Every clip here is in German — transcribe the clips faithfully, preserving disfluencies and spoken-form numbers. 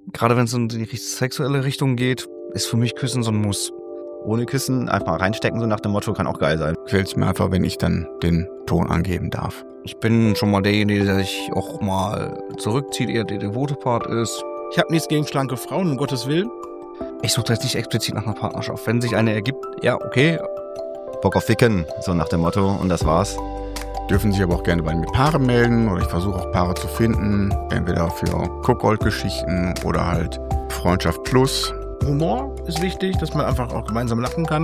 Gerade wenn es in die sexuelle Richtung geht, ist für mich Küssen so ein Muss. Ohne Küssen einfach mal reinstecken, so nach dem Motto, kann auch geil sein. Gefällt es mir einfach, wenn ich dann den Ton angeben darf. Ich bin schon mal derjenige, der sich auch mal zurückzieht, eher der devote Part ist. Ich habe nichts gegen schlanke Frauen, um Gottes Willen. Ich suche jetzt nicht explizit nach einer Partnerschaft. Wenn sich eine ergibt, ja, okay. Bock auf Ficken, so nach dem Motto, und das war's. Dürfen sich aber auch gerne bei mir Paare melden oder ich versuche auch Paare zu finden. Entweder für Kuckold-Geschichten oder halt Freundschaft plus. Humor ist wichtig, dass man einfach auch gemeinsam lachen kann.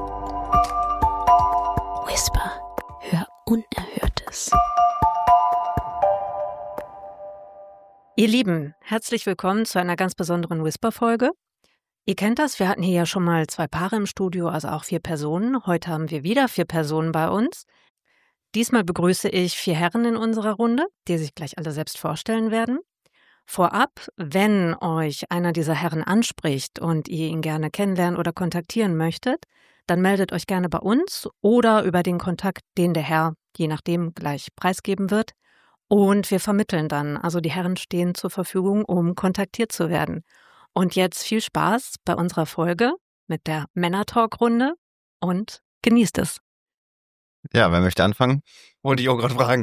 Whisper, hör Unerhörtes. Ihr Lieben, herzlich willkommen zu einer ganz besonderen Whisper-Folge. Ihr kennt das, wir hatten hier ja schon mal zwei Paare im Studio, also auch vier Personen. Heute haben wir wieder vier Personen bei uns. Diesmal begrüße ich vier Herren in unserer Runde, die sich gleich alle selbst vorstellen werden. Vorab, wenn euch einer dieser Herren anspricht und ihr ihn gerne kennenlernen oder kontaktieren möchtet, dann meldet euch gerne bei uns oder über den Kontakt, den der Herr, je nachdem, gleich preisgeben wird. Und wir vermitteln dann, also die Herren stehen zur Verfügung, um kontaktiert zu werden. Und jetzt viel Spaß bei unserer Folge mit der Männer-Talk-Runde und genießt es. Ja, wer möchte anfangen? Wollte ich auch gerade fragen.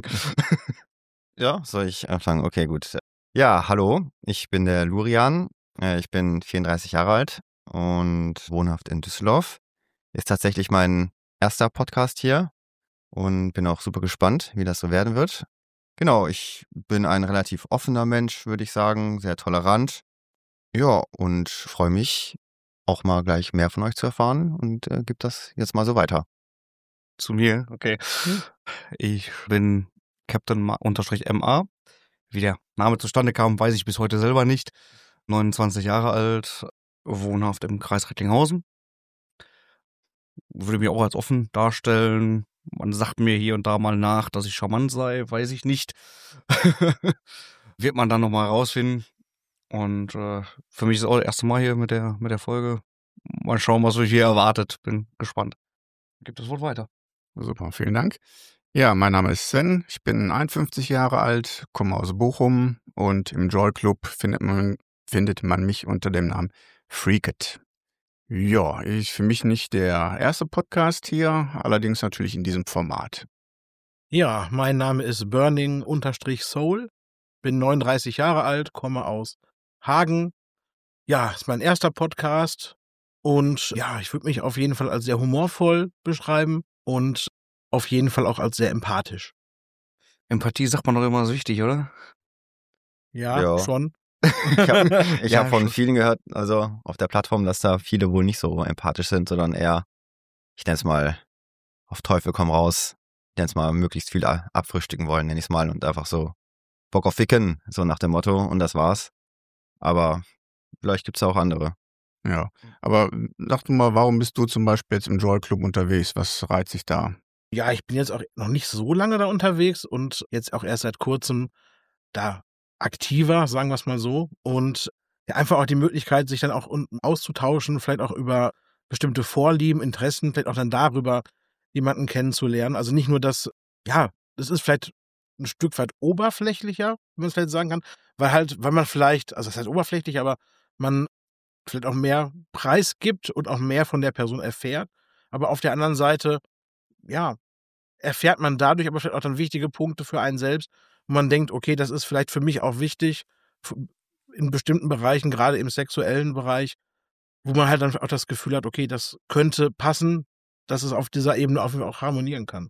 Ja, soll ich anfangen? Okay, gut. Ja, hallo, ich bin der Lurian. Ich bin vierunddreißig Jahre alt und wohnhaft in Düsseldorf. Ist tatsächlich mein erster Podcast hier und bin auch super gespannt, wie das so werden wird. Genau, ich bin ein relativ offener Mensch, würde ich sagen, sehr tolerant. Ja, und freue mich, auch mal gleich mehr von euch zu erfahren und äh, gebe das jetzt mal so weiter. Zu mir, okay. Ich bin Captain M A. Wie der Name zustande kam, weiß ich bis heute selber nicht. neunundzwanzig Jahre alt, wohnhaft im Kreis Recklinghausen. Würde mich auch als offen darstellen. Man sagt mir hier und da mal nach, dass ich charmant sei, weiß ich nicht. Wird man dann nochmal rausfinden. Und äh, für mich ist es auch das erste Mal hier mit der, mit der Folge. Mal schauen, was euch hier erwartet. Bin gespannt. Gibt das Wort weiter. Super, vielen Dank. Ja, mein Name ist Sven, ich bin einundfünfzig Jahre alt, komme aus Bochum und im Joy Club findet man, findet man mich unter dem Namen Freakit. Ja, ich für mich nicht der erste Podcast hier, allerdings natürlich in diesem Format. Ja, mein Name ist Burning-Soul, bin neununddreißig Jahre alt, komme aus Hagen. Ja, ist mein erster Podcast und ja, ich würde mich auf jeden Fall als sehr humorvoll beschreiben und auf jeden Fall auch als sehr empathisch. Empathie sagt man doch immer so wichtig, oder? Ja, Ja. schon. Ich habe ich Ja, hab von schon. vielen gehört, also auf der Plattform, dass da viele wohl nicht so empathisch sind, sondern eher, ich nenne es mal, auf Teufel komm raus, ich nenne es mal, möglichst viel a- abfrühstücken wollen, nenne ich es mal, und einfach so Bock auf Ficken, so nach dem Motto, und das war's. Aber vielleicht gibt's auch andere. Ja, aber sag du mal, warum bist du zum Beispiel jetzt im Joy Club unterwegs? Was reizt dich da? Ja, ich bin jetzt auch noch nicht so lange da unterwegs und jetzt auch erst seit kurzem da aktiver, sagen wir es mal so. Und ja, einfach auch die Möglichkeit, sich dann auch unten auszutauschen, vielleicht auch über bestimmte Vorlieben, Interessen, vielleicht auch dann darüber jemanden kennenzulernen. Also nicht nur das, ja, das ist vielleicht ein Stück weit oberflächlicher, wenn man es vielleicht sagen kann, weil halt, weil man vielleicht, also das heißt oberflächlich, aber man vielleicht auch mehr preisgibt und auch mehr von der Person erfährt. Aber auf der anderen Seite, ja, erfährt man dadurch aber vielleicht auch dann wichtige Punkte für einen selbst, wo man denkt, okay, das ist vielleicht für mich auch wichtig, f- in bestimmten Bereichen, gerade im sexuellen Bereich, wo man halt dann auch das Gefühl hat, okay, das könnte passen, dass es auf dieser Ebene auch, auch harmonieren kann.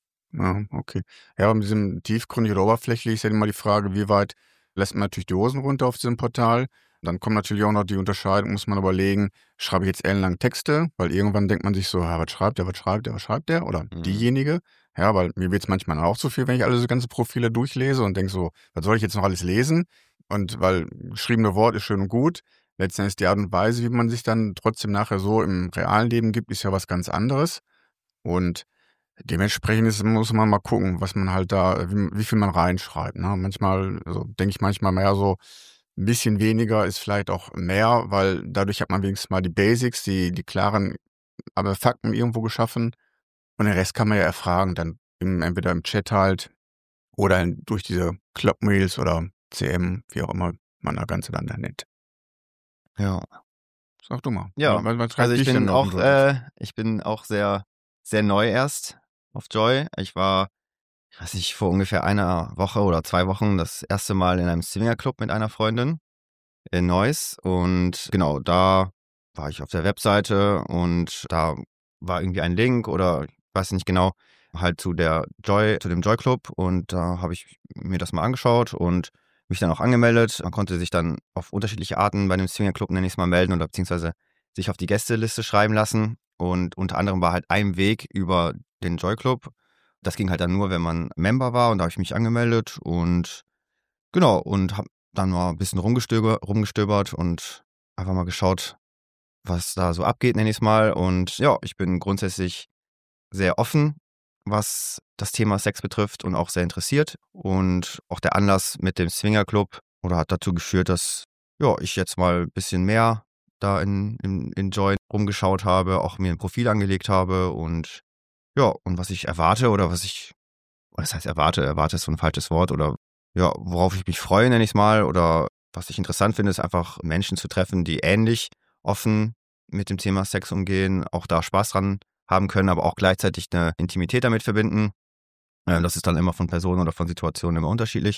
Ja, okay. Ja, mit diesem tiefgründig oder oberflächlich ist ja immer die Frage, wie weit lässt man natürlich die Hosen runter auf diesem Portal. Dann kommt natürlich auch noch die Unterscheidung, muss man überlegen, schreibe ich jetzt ellenlang Texte, weil irgendwann denkt man sich so, ja, was schreibt der, was schreibt der, was schreibt der oder Mhm. diejenige. Ja, weil mir wird es manchmal auch zu viel, wenn ich alle so ganze Profile durchlese und denke so, was soll ich jetzt noch alles lesen? Und weil geschriebene Wort ist schön und gut, letztendlich die Art und Weise, wie man sich dann trotzdem nachher so im realen Leben gibt, ist ja was ganz anderes. Und dementsprechend ist, muss man mal gucken, was man halt da, wie, wie viel man reinschreibt. Ne? Manchmal, also denke ich manchmal mehr so, ein bisschen weniger ist vielleicht auch mehr, weil dadurch hat man wenigstens mal die Basics, die, die klaren aber Fakten irgendwo geschaffen. Und den Rest kann man ja erfragen, dann im, entweder im Chat halt oder durch diese Clubmails oder C M, wie auch immer man das Ganze dann nennt. Ja. Sag du mal. Ja, Was, was treibt also ich dich denn bin auf auch, den Joy? äh, ich bin auch sehr, sehr neu erst auf Joy. Ich war, ich weiß nicht, vor ungefähr einer Woche oder zwei Wochen das erste Mal in einem Swingerclub mit einer Freundin in Neuss. Und genau, da war ich auf der Webseite und da war irgendwie ein Link oder ich weiß nicht genau, halt zu der Joy, zu dem Joy Club. Und da habe ich mir das mal angeschaut und mich dann auch angemeldet. Man konnte sich dann auf unterschiedliche Arten bei dem Swingerclub, nenne ich es mal, melden oder beziehungsweise sich auf die Gästeliste schreiben lassen. Und unter anderem war halt ein Weg über den Joy Club. Das ging halt dann nur, wenn man Member war und da habe ich mich angemeldet und genau, und habe dann mal ein bisschen rumgestöber, rumgestöbert und einfach mal geschaut, was da so abgeht, nenne ich es mal. Und ja, ich bin grundsätzlich sehr offen, was das Thema Sex betrifft und auch sehr interessiert. Und auch der Anlass mit dem Swingerclub oder hat dazu geführt, dass ja, ich jetzt mal ein bisschen mehr da in, in, in Joy rumgeschaut habe, auch mir ein Profil angelegt habe und ja, und was ich erwarte oder was ich, was heißt erwarte, erwarte ist so ein falsches Wort oder ja, worauf ich mich freue, nenne ich es mal, oder was ich interessant finde, ist einfach Menschen zu treffen, die ähnlich offen mit dem Thema Sex umgehen, auch da Spaß dran haben können, aber auch gleichzeitig eine Intimität damit verbinden. Äh, Das ist dann immer von Personen oder von Situationen immer unterschiedlich.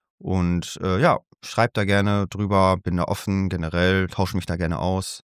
Und äh, ja, schreib da gerne drüber, bin da offen generell, tausche mich da gerne aus.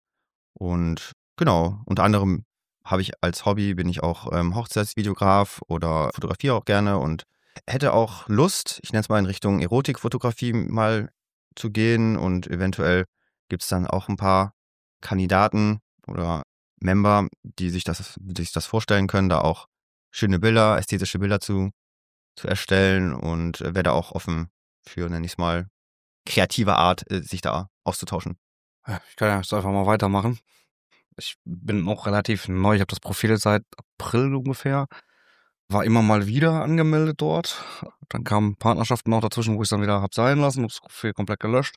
Und genau, unter anderem habe ich als Hobby, bin ich auch ähm, Hochzeitsvideograf oder fotografiere auch gerne und hätte auch Lust, ich nenne es mal in Richtung Erotikfotografie mal zu gehen und eventuell gibt es dann auch ein paar Kandidaten oder Member, die sich das, die sich das vorstellen können, da auch schöne Bilder, ästhetische Bilder zu, zu erstellen und äh, wäre da auch offen für, nenne ich es mal, kreative Art, äh, sich da auszutauschen. Ja, ich kann ja jetzt einfach mal weitermachen. Ich bin auch relativ neu. Ich habe das Profil jetzt seit April ungefähr. War immer mal wieder angemeldet dort. Dann kamen Partnerschaften noch dazwischen, wo ich es dann wieder hab sein lassen, habe das Profil komplett gelöscht.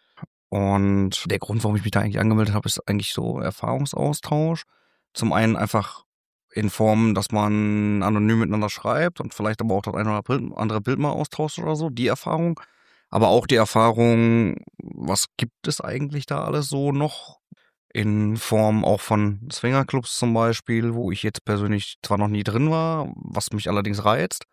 Und der Grund, warum ich mich da eigentlich angemeldet habe, ist eigentlich so Erfahrungsaustausch. Zum einen einfach in Form, dass man anonym miteinander schreibt und vielleicht aber auch das eine oder andere Bild mal austauscht oder so, die Erfahrung. Aber auch die Erfahrung, was gibt es eigentlich da alles so noch? In Form auch von Swingerclubs zum Beispiel, wo ich jetzt persönlich zwar noch nie drin war, was mich allerdings reizt.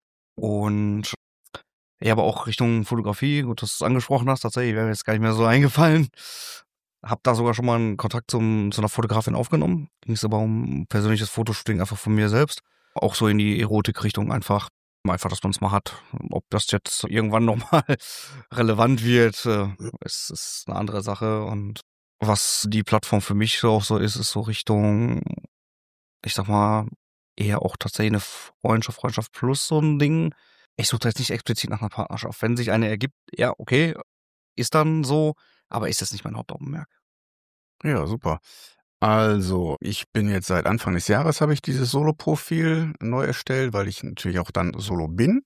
Und ja, aber auch Richtung Fotografie, gut, dass du es angesprochen hast, tatsächlich wäre mir jetzt gar nicht mehr so eingefallen. Hab da sogar schon mal einen Kontakt zum, zu einer Fotografin aufgenommen. Ging es aber um persönliches Fotoshooting einfach von mir selbst. Auch so in die Erotik-Richtung einfach. Einfach, dass man es mal hat. Ob das jetzt irgendwann nochmal relevant wird, äh, ist, ist eine andere Sache. Und was die Plattform für mich so auch so ist, ist so Richtung, ich sag mal, eher auch tatsächlich eine Freundschaft, Freundschaft plus so ein Ding. Ich suche da jetzt nicht explizit nach einer Partnerschaft. Wenn sich eine ergibt, ja, okay, ist dann so, aber ist das nicht mein Hauptaugenmerk. Ja, super. Also, ich bin jetzt seit Anfang des Jahres habe ich dieses Solo-Profil neu erstellt, weil ich natürlich auch dann Solo bin.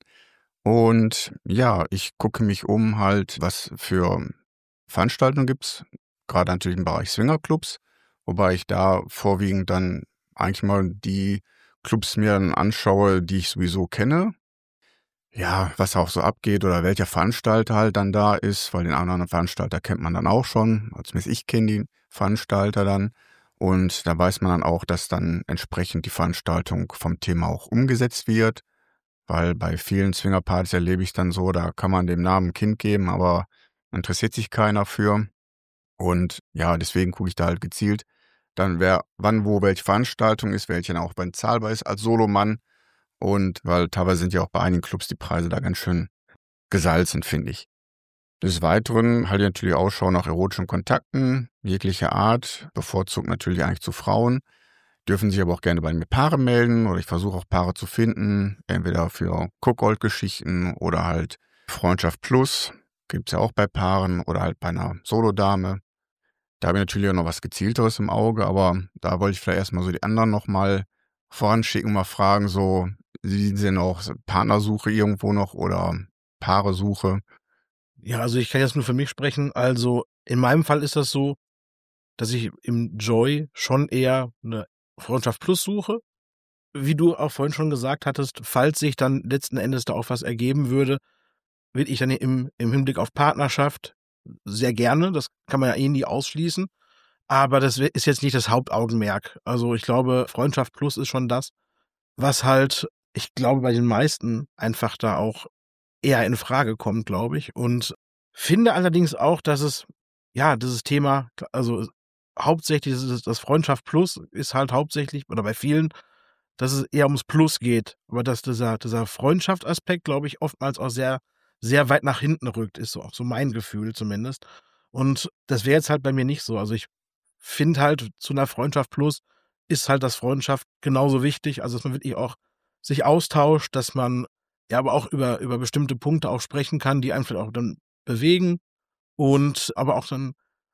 Und ja, ich gucke mich um halt, was für Veranstaltungen gibt's, gerade natürlich im Bereich Swingerclubs, wobei ich da vorwiegend dann eigentlich mal die Clubs mir dann anschaue, die ich sowieso kenne. Ja, was auch so abgeht oder welcher Veranstalter halt dann da ist, weil den anderen Veranstalter kennt man dann auch schon. Zumindest ich kenne die Veranstalter dann. Und da weiß man dann auch, dass dann entsprechend die Veranstaltung vom Thema auch umgesetzt wird. Weil bei vielen Swingerpartys erlebe ich dann so, da kann man dem Namen ein Kind geben, aber interessiert sich keiner für. Und ja, deswegen gucke ich da halt gezielt dann, wer wann, wo, welche Veranstaltung ist, welche dann auch bezahlbar ist als Solomann. Und weil teilweise sind ja auch bei einigen Clubs die Preise da ganz schön gesalzen, finde ich. Des Weiteren halte ich natürlich Ausschau nach erotischen Kontakten jeglicher Art, bevorzugt natürlich eigentlich zu Frauen. Dürfen sich aber auch gerne bei mir Paare melden oder ich versuche auch Paare zu finden, entweder für Cookgold-Geschichten oder halt Freundschaft Plus, gibt's ja auch bei Paaren oder halt bei einer Solodame. Da habe ich natürlich auch noch was Gezielteres im Auge, aber da wollte ich vielleicht erstmal so die anderen nochmal voranschicken, mal fragen, so, Sie sind auch Partnersuche irgendwo noch oder Paaresuche? Ja, also ich kann jetzt nur für mich sprechen. Also in meinem Fall ist das so, dass ich im Joy schon eher eine Freundschaft Plus suche. Wie du auch vorhin schon gesagt hattest, falls sich dann letzten Endes da auch was ergeben würde, will ich dann im, im Hinblick auf Partnerschaft sehr gerne, das kann man ja eh nie ausschließen. Aber das ist jetzt nicht das Hauptaugenmerk. Also ich glaube, Freundschaft plus ist schon das, was halt, ich glaube, bei den meisten einfach da auch eher in Frage kommt, glaube ich. Und finde allerdings auch, dass es, ja, dieses Thema, also hauptsächlich das, das Freundschaft plus ist halt hauptsächlich, oder bei vielen, dass es eher ums Plus geht. Aber dass dieser, dieser Freundschaftsaspekt, glaube ich, oftmals auch sehr, sehr weit nach hinten rückt, ist so auch so mein Gefühl zumindest. Und das wäre jetzt halt bei mir nicht so. Also ich finde halt, zu einer Freundschaft plus ist halt das Freundschaft genauso wichtig. Also dass man wirklich auch sich austauscht, dass man ja aber auch über, über bestimmte Punkte auch sprechen kann, die einen vielleicht auch dann bewegen und aber auch dann,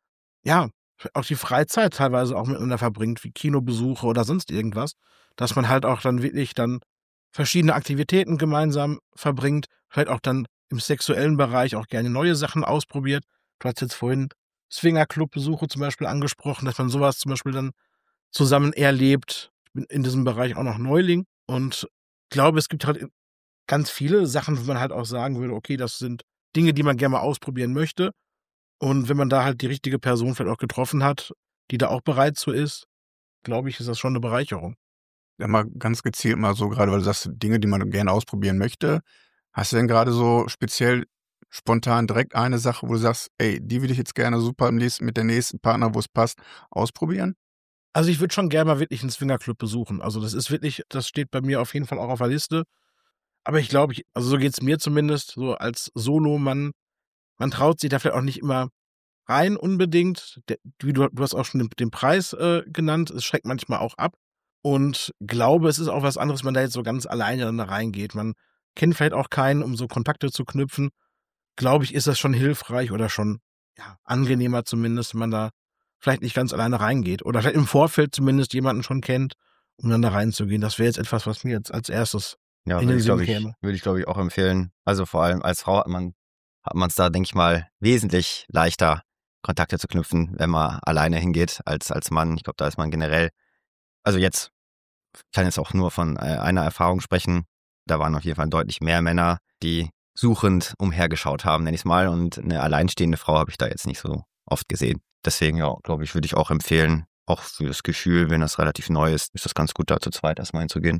ja, auch die Freizeit teilweise auch miteinander verbringt, wie Kinobesuche oder sonst irgendwas, dass man halt auch dann wirklich dann verschiedene Aktivitäten gemeinsam verbringt, vielleicht auch dann im sexuellen Bereich auch gerne neue Sachen ausprobiert. Du hast jetzt vorhin Swingerclub-Besuche zum Beispiel angesprochen, dass man sowas zum Beispiel dann zusammen erlebt. Ich bin in diesem Bereich auch noch Neuling und glaube, es gibt halt ganz viele Sachen, wo man halt auch sagen würde, okay, das sind Dinge, die man gerne mal ausprobieren möchte. Und wenn man da halt die richtige Person vielleicht auch getroffen hat, die da auch bereit zu ist, glaube ich, ist das schon eine Bereicherung. Ja, mal ganz gezielt mal so, gerade weil du sagst, Dinge, die man gerne ausprobieren möchte. Hast du denn gerade so speziell spontan direkt eine Sache, wo du sagst, ey, die würde ich jetzt gerne super im nächsten, mit der nächsten Partner, wo es passt, ausprobieren? Also ich würde schon gerne mal wirklich einen Swingerclub besuchen. Also das ist wirklich, das steht bei mir auf jeden Fall auch auf der Liste. Aber ich glaube, ich, also so geht es mir zumindest, so als Solo-Mann, man traut sich da vielleicht auch nicht immer rein unbedingt. Der, du, du hast auch schon den, den Preis äh, genannt, es schreckt manchmal auch ab. Und glaube, es ist auch was anderes, wenn man da jetzt so ganz alleine dann da reingeht. Man kennt vielleicht auch keinen, um so Kontakte zu knüpfen. Glaube ich, ist das schon hilfreich oder schon ja, angenehmer zumindest, wenn man da vielleicht nicht ganz alleine reingeht. Oder vielleicht im Vorfeld zumindest jemanden schon kennt, um dann da reinzugehen. Das wäre jetzt etwas, was mir jetzt als erstes Ja, in würde den ich, Sinn glaube ich, käme. würde ich, glaube ich, auch empfehlen. Also vor allem als Frau hat man hat man es da, denke ich mal, wesentlich leichter, Kontakte zu knüpfen, wenn man alleine hingeht, als als Mann. Ich glaube, da ist man generell, also jetzt, ich kann jetzt auch nur von äh, einer Erfahrung sprechen. Da waren auf jeden Fall deutlich mehr Männer, die suchend umhergeschaut haben, nenn ich es mal. Und eine alleinstehende Frau habe ich da jetzt nicht so oft gesehen. Deswegen, ja, glaube ich, würde ich auch empfehlen, auch für das Gefühl, wenn das relativ neu ist, ist das ganz gut, da zu zweit erstmal hinzugehen.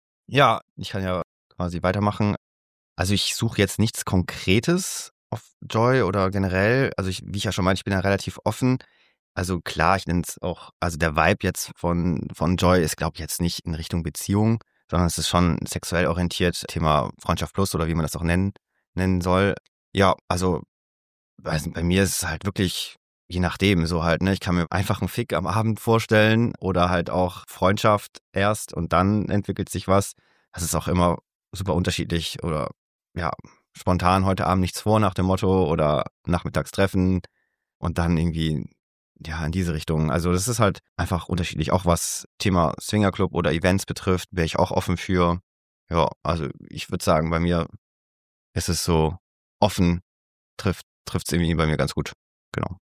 Ja, ich kann ja quasi weitermachen. Also ich suche jetzt nichts Konkretes auf Joy oder generell. Also ich, wie ich ja schon meinte, ich bin ja relativ offen. Also klar, ich nenne es auch, also der Vibe jetzt von, von Joy ist, glaube ich, jetzt nicht in Richtung Beziehung, sondern es ist schon sexuell orientiert, Thema Freundschaft plus oder wie man das auch nennen, nennen soll. Ja, also weiß nicht, bei mir ist es halt wirklich, je nachdem, so halt, ne, ich kann mir einfach einen Fick am Abend vorstellen oder halt auch Freundschaft erst und dann entwickelt sich was. Das ist auch immer super unterschiedlich oder ja, spontan heute Abend nichts vor nach dem Motto oder nachmittags treffen und dann irgendwie ja in diese Richtung. Also das ist halt einfach unterschiedlich. Auch was Thema Swingerclub oder Events betrifft, wäre ich auch offen für. Ja, also ich würde sagen, bei mir ist es so offen, trifft trifft es irgendwie bei mir ganz gut. Genau.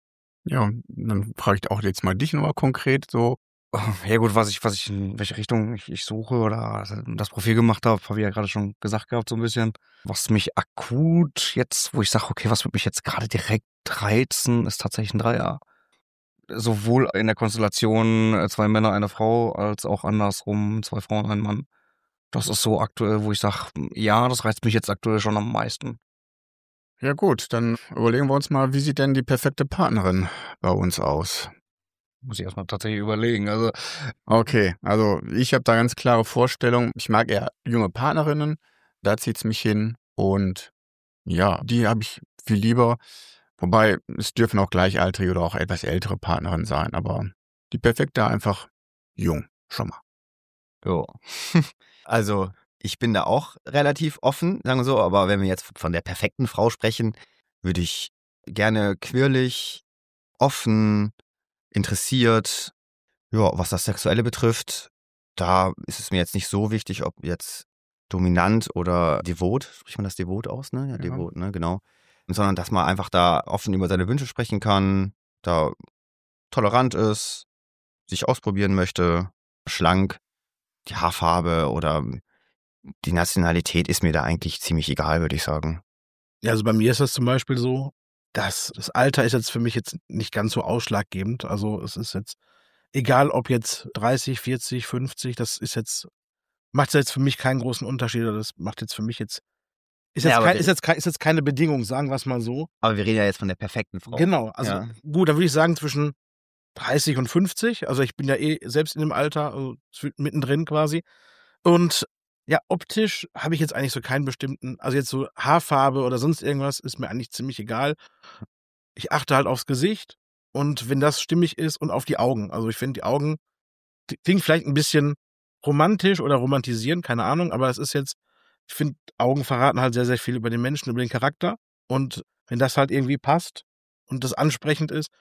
Ja, dann frage ich auch jetzt mal dich nochmal konkret so. Ja gut, was ich, was ich, in welche Richtung ich, ich suche oder das Profil gemacht habe, habe ich ja gerade schon gesagt gehabt, so ein bisschen. Was mich akut jetzt, wo ich sage, okay, was wird mich jetzt gerade direkt reizen, ist tatsächlich ein Dreier. Sowohl in der Konstellation äh, zwei Männer, eine Frau, als auch andersrum zwei Frauen, ein Mann. Das ist so aktuell, wo ich sage, ja, das reizt mich jetzt aktuell schon am meisten. Ja gut, dann überlegen wir uns mal, wie sieht denn die perfekte Partnerin bei uns aus? Muss ich erstmal tatsächlich überlegen. Also, Okay, also ich habe da ganz klare Vorstellungen. Ich mag eher junge Partnerinnen, da zieht's mich hin. Und ja, die habe ich viel lieber. Wobei, es dürfen auch gleichaltrige oder auch etwas ältere Partnerinnen sein, aber die perfekte einfach jung, schon mal. Jo. Also ich bin da auch relativ offen, sagen wir so, aber wenn wir jetzt von der perfekten Frau sprechen, würde ich gerne quirlig, offen, interessiert. Ja, was das Sexuelle betrifft, da ist es mir jetzt nicht so wichtig, ob jetzt dominant oder devot, spricht man das devot aus, ne? Ja, Ja. devot, ne, genau. Sondern dass man einfach da offen über seine Wünsche sprechen kann, da tolerant ist, sich ausprobieren möchte, schlank, die Haarfarbe oder die Nationalität ist mir da eigentlich ziemlich egal, würde ich sagen. Ja, also bei mir ist das zum Beispiel so, das, das Alter ist jetzt für mich jetzt nicht ganz so ausschlaggebend. Also es ist jetzt, egal ob jetzt dreißig, vierzig, fünfzig, das ist jetzt, macht jetzt für mich keinen großen Unterschied. Das macht jetzt für mich jetzt, ist jetzt, Ja, aber kein, wir- ist jetzt, kein, ist jetzt keine Bedingung, sagen wir es mal so. Aber wir reden ja jetzt von der perfekten Frau. Genau, also Ja. gut, dann würde ich sagen zwischen dreißig und fünfzig. Also ich bin ja eh selbst in dem Alter, also mittendrin quasi. Und ja, optisch habe ich jetzt eigentlich so keinen bestimmten, also jetzt so Haarfarbe oder sonst irgendwas ist mir eigentlich ziemlich egal. Ich achte halt aufs Gesicht und wenn das stimmig ist und auf die Augen. Also ich finde die Augen, die klingt vielleicht ein bisschen romantisch oder romantisieren, keine Ahnung, aber es ist jetzt, ich finde, Augen verraten halt sehr, sehr viel über den Menschen, über den Charakter. Und wenn das halt irgendwie passt und das ansprechend ist,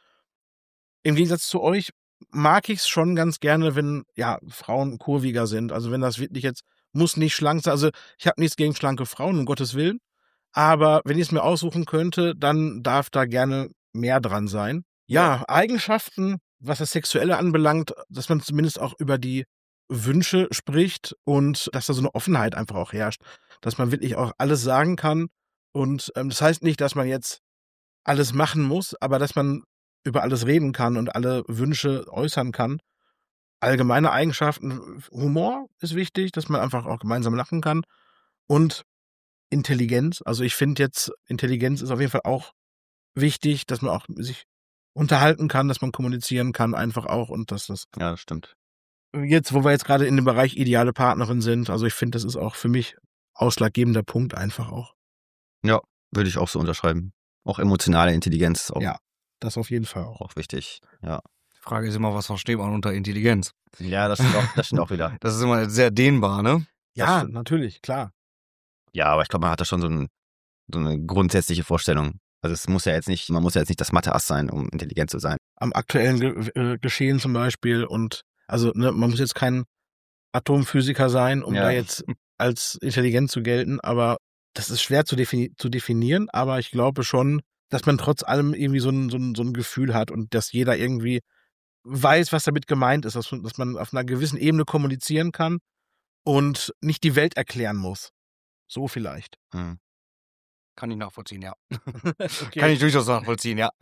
im Gegensatz zu euch mag ich es schon ganz gerne, wenn ja Frauen kurviger sind. Also wenn das wirklich jetzt, muss nicht schlank sein. Also ich habe nichts gegen schlanke Frauen, um Gottes Willen. Aber wenn ich es mir aussuchen könnte, dann darf da gerne mehr dran sein. Ja, Eigenschaften, was das Sexuelle anbelangt, dass man zumindest auch über die Wünsche spricht und dass da so eine Offenheit einfach auch herrscht. Dass man wirklich auch alles sagen kann. Und ähm, das heißt nicht, dass man jetzt alles machen muss, aber dass man über alles reden kann und alle Wünsche äußern kann. Allgemeine Eigenschaften, Humor ist wichtig, dass man einfach auch gemeinsam lachen kann. Und Intelligenz, also ich finde jetzt, Intelligenz ist auf jeden Fall auch wichtig, dass man auch sich unterhalten kann, dass man kommunizieren kann einfach auch und dass das Ja, das stimmt. jetzt, wo wir jetzt gerade in dem Bereich ideale Partnerin sind, also ich finde, das ist auch für mich ausschlaggebender Punkt einfach auch. Ja, würde ich auch so unterschreiben. Auch emotionale Intelligenz ist auch, Ja. Das auf jeden Fall auch. auch wichtig. Ja. Die Frage ist immer, was versteht man unter Intelligenz? Ja, das stimmt auch, das stimmt auch wieder. Das ist immer sehr dehnbar, ne? Ja, stimmt. natürlich, klar. Ja, aber ich glaube, man hat da schon so, ein, so eine grundsätzliche Vorstellung. Also es muss ja jetzt nicht, man muss ja jetzt nicht das Mathe-Ass sein, um intelligent zu sein. Am aktuellen Ge äh, Geschehen zum Beispiel und also ne, man muss jetzt kein Atomphysiker sein, um Ja. da jetzt als intelligent zu gelten, aber das ist schwer zu, defini zu definieren, aber ich glaube schon, dass man trotz allem irgendwie so ein, so, ein, so ein Gefühl hat und dass jeder irgendwie weiß, was damit gemeint ist, dass man, dass man auf einer gewissen Ebene kommunizieren kann und nicht die Welt erklären muss. So vielleicht. Hm. Kann ich nachvollziehen, ja. Okay. Kann ich durchaus nachvollziehen, ja.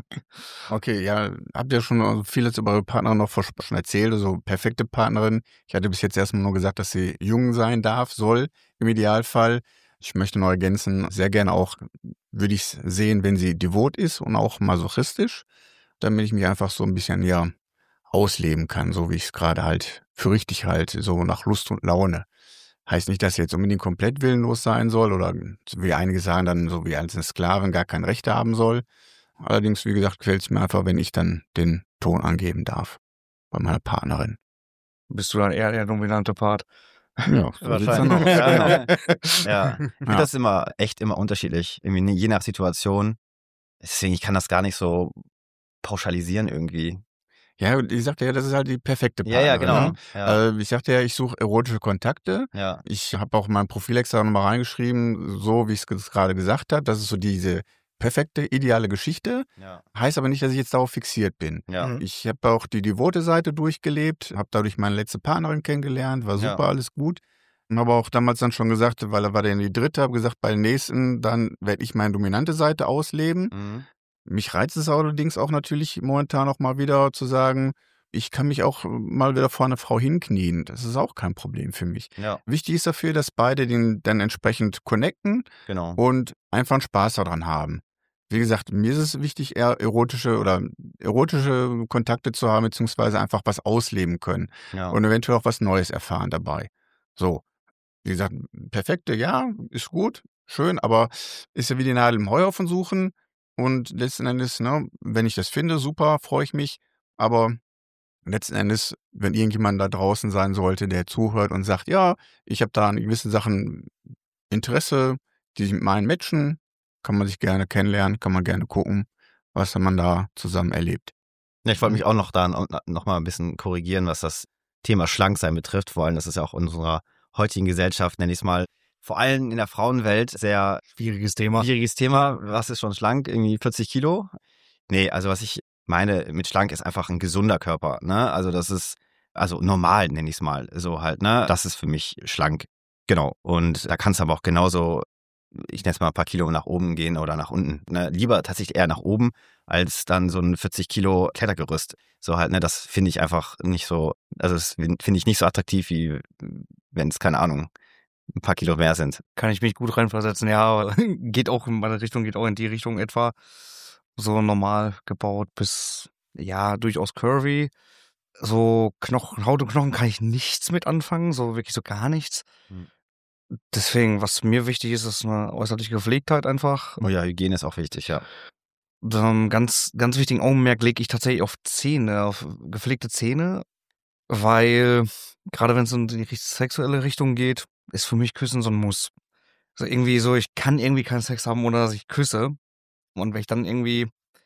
Okay, ja, habt ihr schon vieles über eure Partnerin noch vers- schon erzählt, also perfekte Partnerin. Ich hatte bis jetzt erstmal nur gesagt, dass sie jung sein darf, soll, im Idealfall. Ich möchte noch ergänzen, sehr gerne auch, würde ich sehen, wenn sie devot ist und auch masochistisch, damit ich mich einfach so ein bisschen, ja, ausleben kann, so wie ich es gerade halt für richtig halte, so nach Lust und Laune. Heißt nicht, dass sie jetzt unbedingt komplett willenlos sein soll oder wie einige sagen, dann so wie als eine Sklavin gar kein Recht haben soll. Allerdings, wie gesagt, gefällt es mir einfach, wenn ich dann den Ton angeben darf bei meiner Partnerin. Bist du dann eher der dominante Part? Ja, so sieht's dann aus. Ja. Ja, ich finde Ja. das immer echt immer unterschiedlich. Irgendwie je nach Situation. Deswegen, ich kann das gar nicht so pauschalisieren irgendwie. Ja, ich sagte ja, das ist halt die perfekte Ja, Partnerin. ja, genau. Ne? Ja, Äh, ich sagte ja, ich suche erotische Kontakte. ja, Ich habe auch in meinem Profil extra nochmal reingeschrieben, so wie ich es gerade gesagt habe. Das ist so diese perfekte, ideale Geschichte. ja, Heißt aber nicht, dass ich jetzt darauf fixiert bin. ja. Mhm. Ich habe auch die devote Seite durchgelebt, habe dadurch meine letzte Partnerin kennengelernt, war super, Ja. alles gut. Aber auch damals dann schon gesagt, weil er war dann die dritte, habe gesagt, bei den nächsten, dann werde ich meine dominante Seite ausleben. Mhm. Mich reizt es allerdings auch natürlich momentan auch mal wieder zu sagen, ich kann mich auch mal wieder vor eine Frau hinknien. Das ist auch kein Problem für mich. Ja, Wichtig ist dafür, dass beide den dann entsprechend connecten genau. und einfach einen Spaß daran haben. Wie gesagt, mir ist es wichtig, eher erotische oder erotische Kontakte zu haben, beziehungsweise einfach was ausleben können Ja. und eventuell auch was Neues erfahren dabei. So, wie gesagt, perfekte, ja, ist gut, schön, aber ist ja wie die Nadel im Heuhaufen suchen und letzten Endes, ne, wenn ich das finde, super, freue ich mich, aber letzten Endes, wenn irgendjemand da draußen sein sollte, der zuhört und sagt, ja, ich habe da an gewissen Sachen Interesse, die sich mit meinen matchen, kann man sich gerne kennenlernen, kann man gerne gucken, was man da zusammen erlebt. Ja, ich wollte mich auch noch da noch mal ein bisschen korrigieren, was das Thema Schlanksein betrifft. Vor allem, das ist ja auch in unserer heutigen Gesellschaft, nenne ich es mal, vor allem in der Frauenwelt sehr Schwieriges Thema. schwieriges Thema. Was ist schon schlank? Irgendwie vierzig Kilo? Nee, also was ich meine mit schlank ist einfach ein gesunder Körper. Ne? Also das ist, also normal nenne ich es mal so halt. Ne? Das ist für mich schlank. Genau. Und da kann es aber auch genauso ich nenne es mal ein paar Kilo nach oben gehen oder nach unten. Ne? Lieber tatsächlich eher nach oben, als dann so ein vierzig Kilo Klettergerüst. So halt, ne, das finde ich einfach nicht so, also das finde ich nicht so attraktiv, wie wenn es, keine Ahnung, ein paar Kilo mehr sind. Kann ich mich gut reinversetzen, ja, geht auch in meine Richtung, geht auch in die Richtung etwa. So normal gebaut bis, ja, durchaus curvy. So Knochen, Haut und Knochen kann ich nichts mit anfangen, so wirklich so gar nichts. Hm. Deswegen, was mir wichtig ist, ist eine äußerliche Gepflegtheit einfach. Oh ja, Hygiene ist auch wichtig, ja. Ähm, ganz, ganz wichtigen Augenmerk lege ich tatsächlich auf Zähne, auf gepflegte Zähne, weil gerade wenn es in die sexuelle Richtung geht, ist für mich Küssen so ein Muss. Also irgendwie so, ich kann irgendwie keinen Sex haben, ohne dass ich küsse. Und wenn ich dann irgendwie,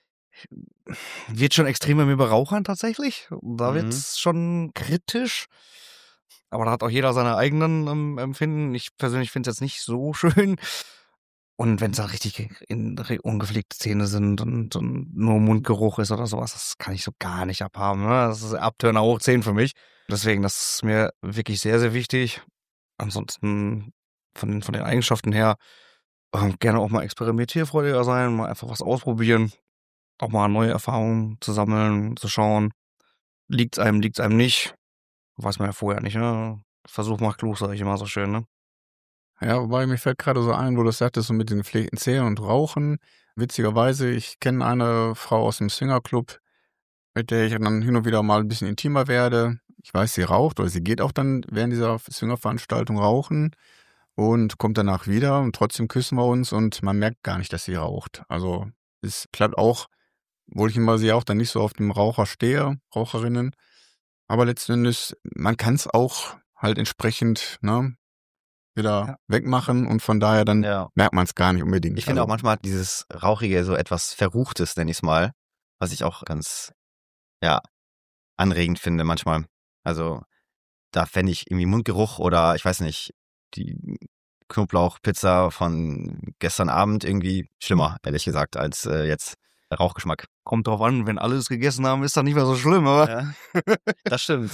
wird schon extrem bei mir bei Rauchern tatsächlich. Da Mhm. wird's schon kritisch. Aber da hat auch jeder seine eigenen ähm, Empfinden. Ich persönlich finde es jetzt nicht so schön. Und wenn es dann richtig in, in, ungepflegte Zähne sind und, und nur Mundgeruch ist oder sowas, das kann ich so gar nicht abhaben. Ne? Das ist Abturner hoch zehn für mich. Deswegen, das ist mir wirklich sehr, sehr wichtig. Ansonsten von den, von den Eigenschaften her äh, gerne auch mal experimentierfreudiger sein, mal einfach was ausprobieren, auch mal neue Erfahrungen zu sammeln, zu schauen, liegt's einem, liegt's einem nicht. Weiß man ja vorher nicht, ne? Versuch macht klug, sage ich immer so schön, ne? Ja, wobei mir fällt gerade so ein, wo du sagtest, so mit den gepflegten Zähnen und Rauchen. Witzigerweise, ich kenne eine Frau aus dem Swingerclub, mit der ich dann hin und wieder mal ein bisschen intimer werde. Ich weiß, sie raucht oder sie geht auch dann während dieser Swingerveranstaltung rauchen und kommt danach wieder und trotzdem küssen wir uns und man merkt gar nicht, dass sie raucht. Also es klappt auch, obwohl ich immer sie auch dann nicht so auf dem Raucher stehe, Raucherinnen. Aber letzten Endes, man kann es auch halt entsprechend, ne, wieder Ja. wegmachen und von daher dann Ja. merkt man es gar nicht unbedingt. Ich finde Also, auch manchmal dieses Rauchige so etwas Verruchtes, nenne ich es mal, was ich auch ganz, ja, anregend finde manchmal. Also da fände ich irgendwie Mundgeruch oder ich weiß nicht, die Knoblauchpizza von gestern Abend irgendwie schlimmer, ehrlich gesagt, als äh, jetzt Rauchgeschmack. Kommt drauf an, wenn alle es gegessen haben, ist das nicht mehr so schlimm, aber. Ja, das stimmt.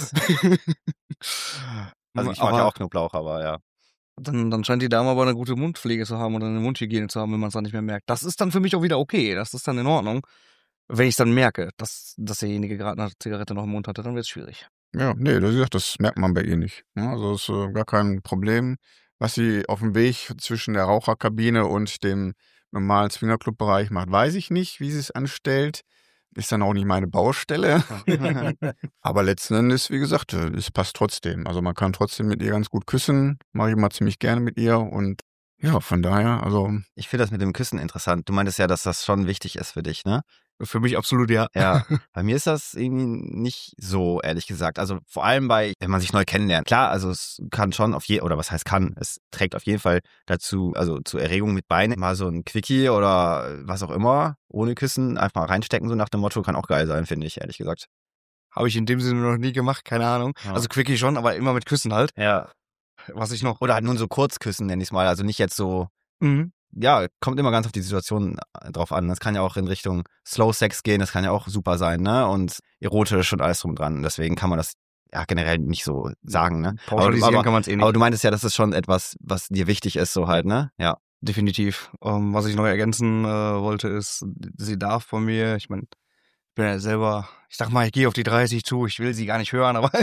Also ich mag aber ja auch Knoblauch, aber ja. dann, dann scheint die Dame aber eine gute Mundpflege zu haben oder eine Mundhygiene zu haben, wenn man es dann nicht mehr merkt. Das ist dann für mich auch wieder okay. Das ist dann in Ordnung. Wenn ich es dann merke, dass, dass derjenige gerade eine Zigarette noch im Mund hatte, dann wird es schwierig. ja, nee, das, ist- das merkt man bei ihr nicht. Ne? Also ist äh, gar kein Problem. Was sie auf dem Weg zwischen der Raucherkabine und dem normalen Swingerclub-Bereich macht, weiß ich nicht, wie sie es anstellt. Ist dann auch nicht meine Baustelle. Aber letzten Endes, wie gesagt, äh, es passt trotzdem. Also man kann trotzdem mit ihr ganz gut küssen. Mache ich mal ziemlich gerne mit ihr. Und ja, von daher, also Ich finde das mit dem Küssen interessant. Du meintest ja, dass das schon wichtig ist für dich, ne? Für mich absolut ja. Ja, bei mir ist das irgendwie nicht so, ehrlich gesagt. Also vor allem bei, wenn man sich neu kennenlernt. Klar, also es kann schon auf je, oder was heißt kann, es trägt auf jeden Fall dazu, also zur Erregung mit Beinen, mal so ein Quickie oder was auch immer, ohne Küssen, einfach mal reinstecken, so nach dem Motto, kann auch geil sein, finde ich, ehrlich gesagt. Habe ich in dem Sinne noch nie gemacht, keine Ahnung. Ja. Also Quickie schon, aber immer mit Küssen halt. Ja. Was ich noch. Oder halt nur so kurz küssen, nenne ich es mal. Also nicht jetzt so, Mhm. ja, kommt immer ganz auf die Situation drauf an. Das kann ja auch in Richtung Slow Sex gehen, das kann ja auch super sein, ne? Und erotisch und alles drum und dran. Deswegen kann man das ja generell nicht so sagen, ne? Pauschalisieren aber, kann man es eh nicht. aber du meintest ja, das ist schon etwas, was dir wichtig ist, so halt, ne? Ja. Definitiv. Ähm, was ich noch ergänzen äh, wollte, ist, sie darf von mir, ich meine, ich bin ja selber, ich sag mal, ich gehe auf die dreißig zu, ich will sie gar nicht hören, aber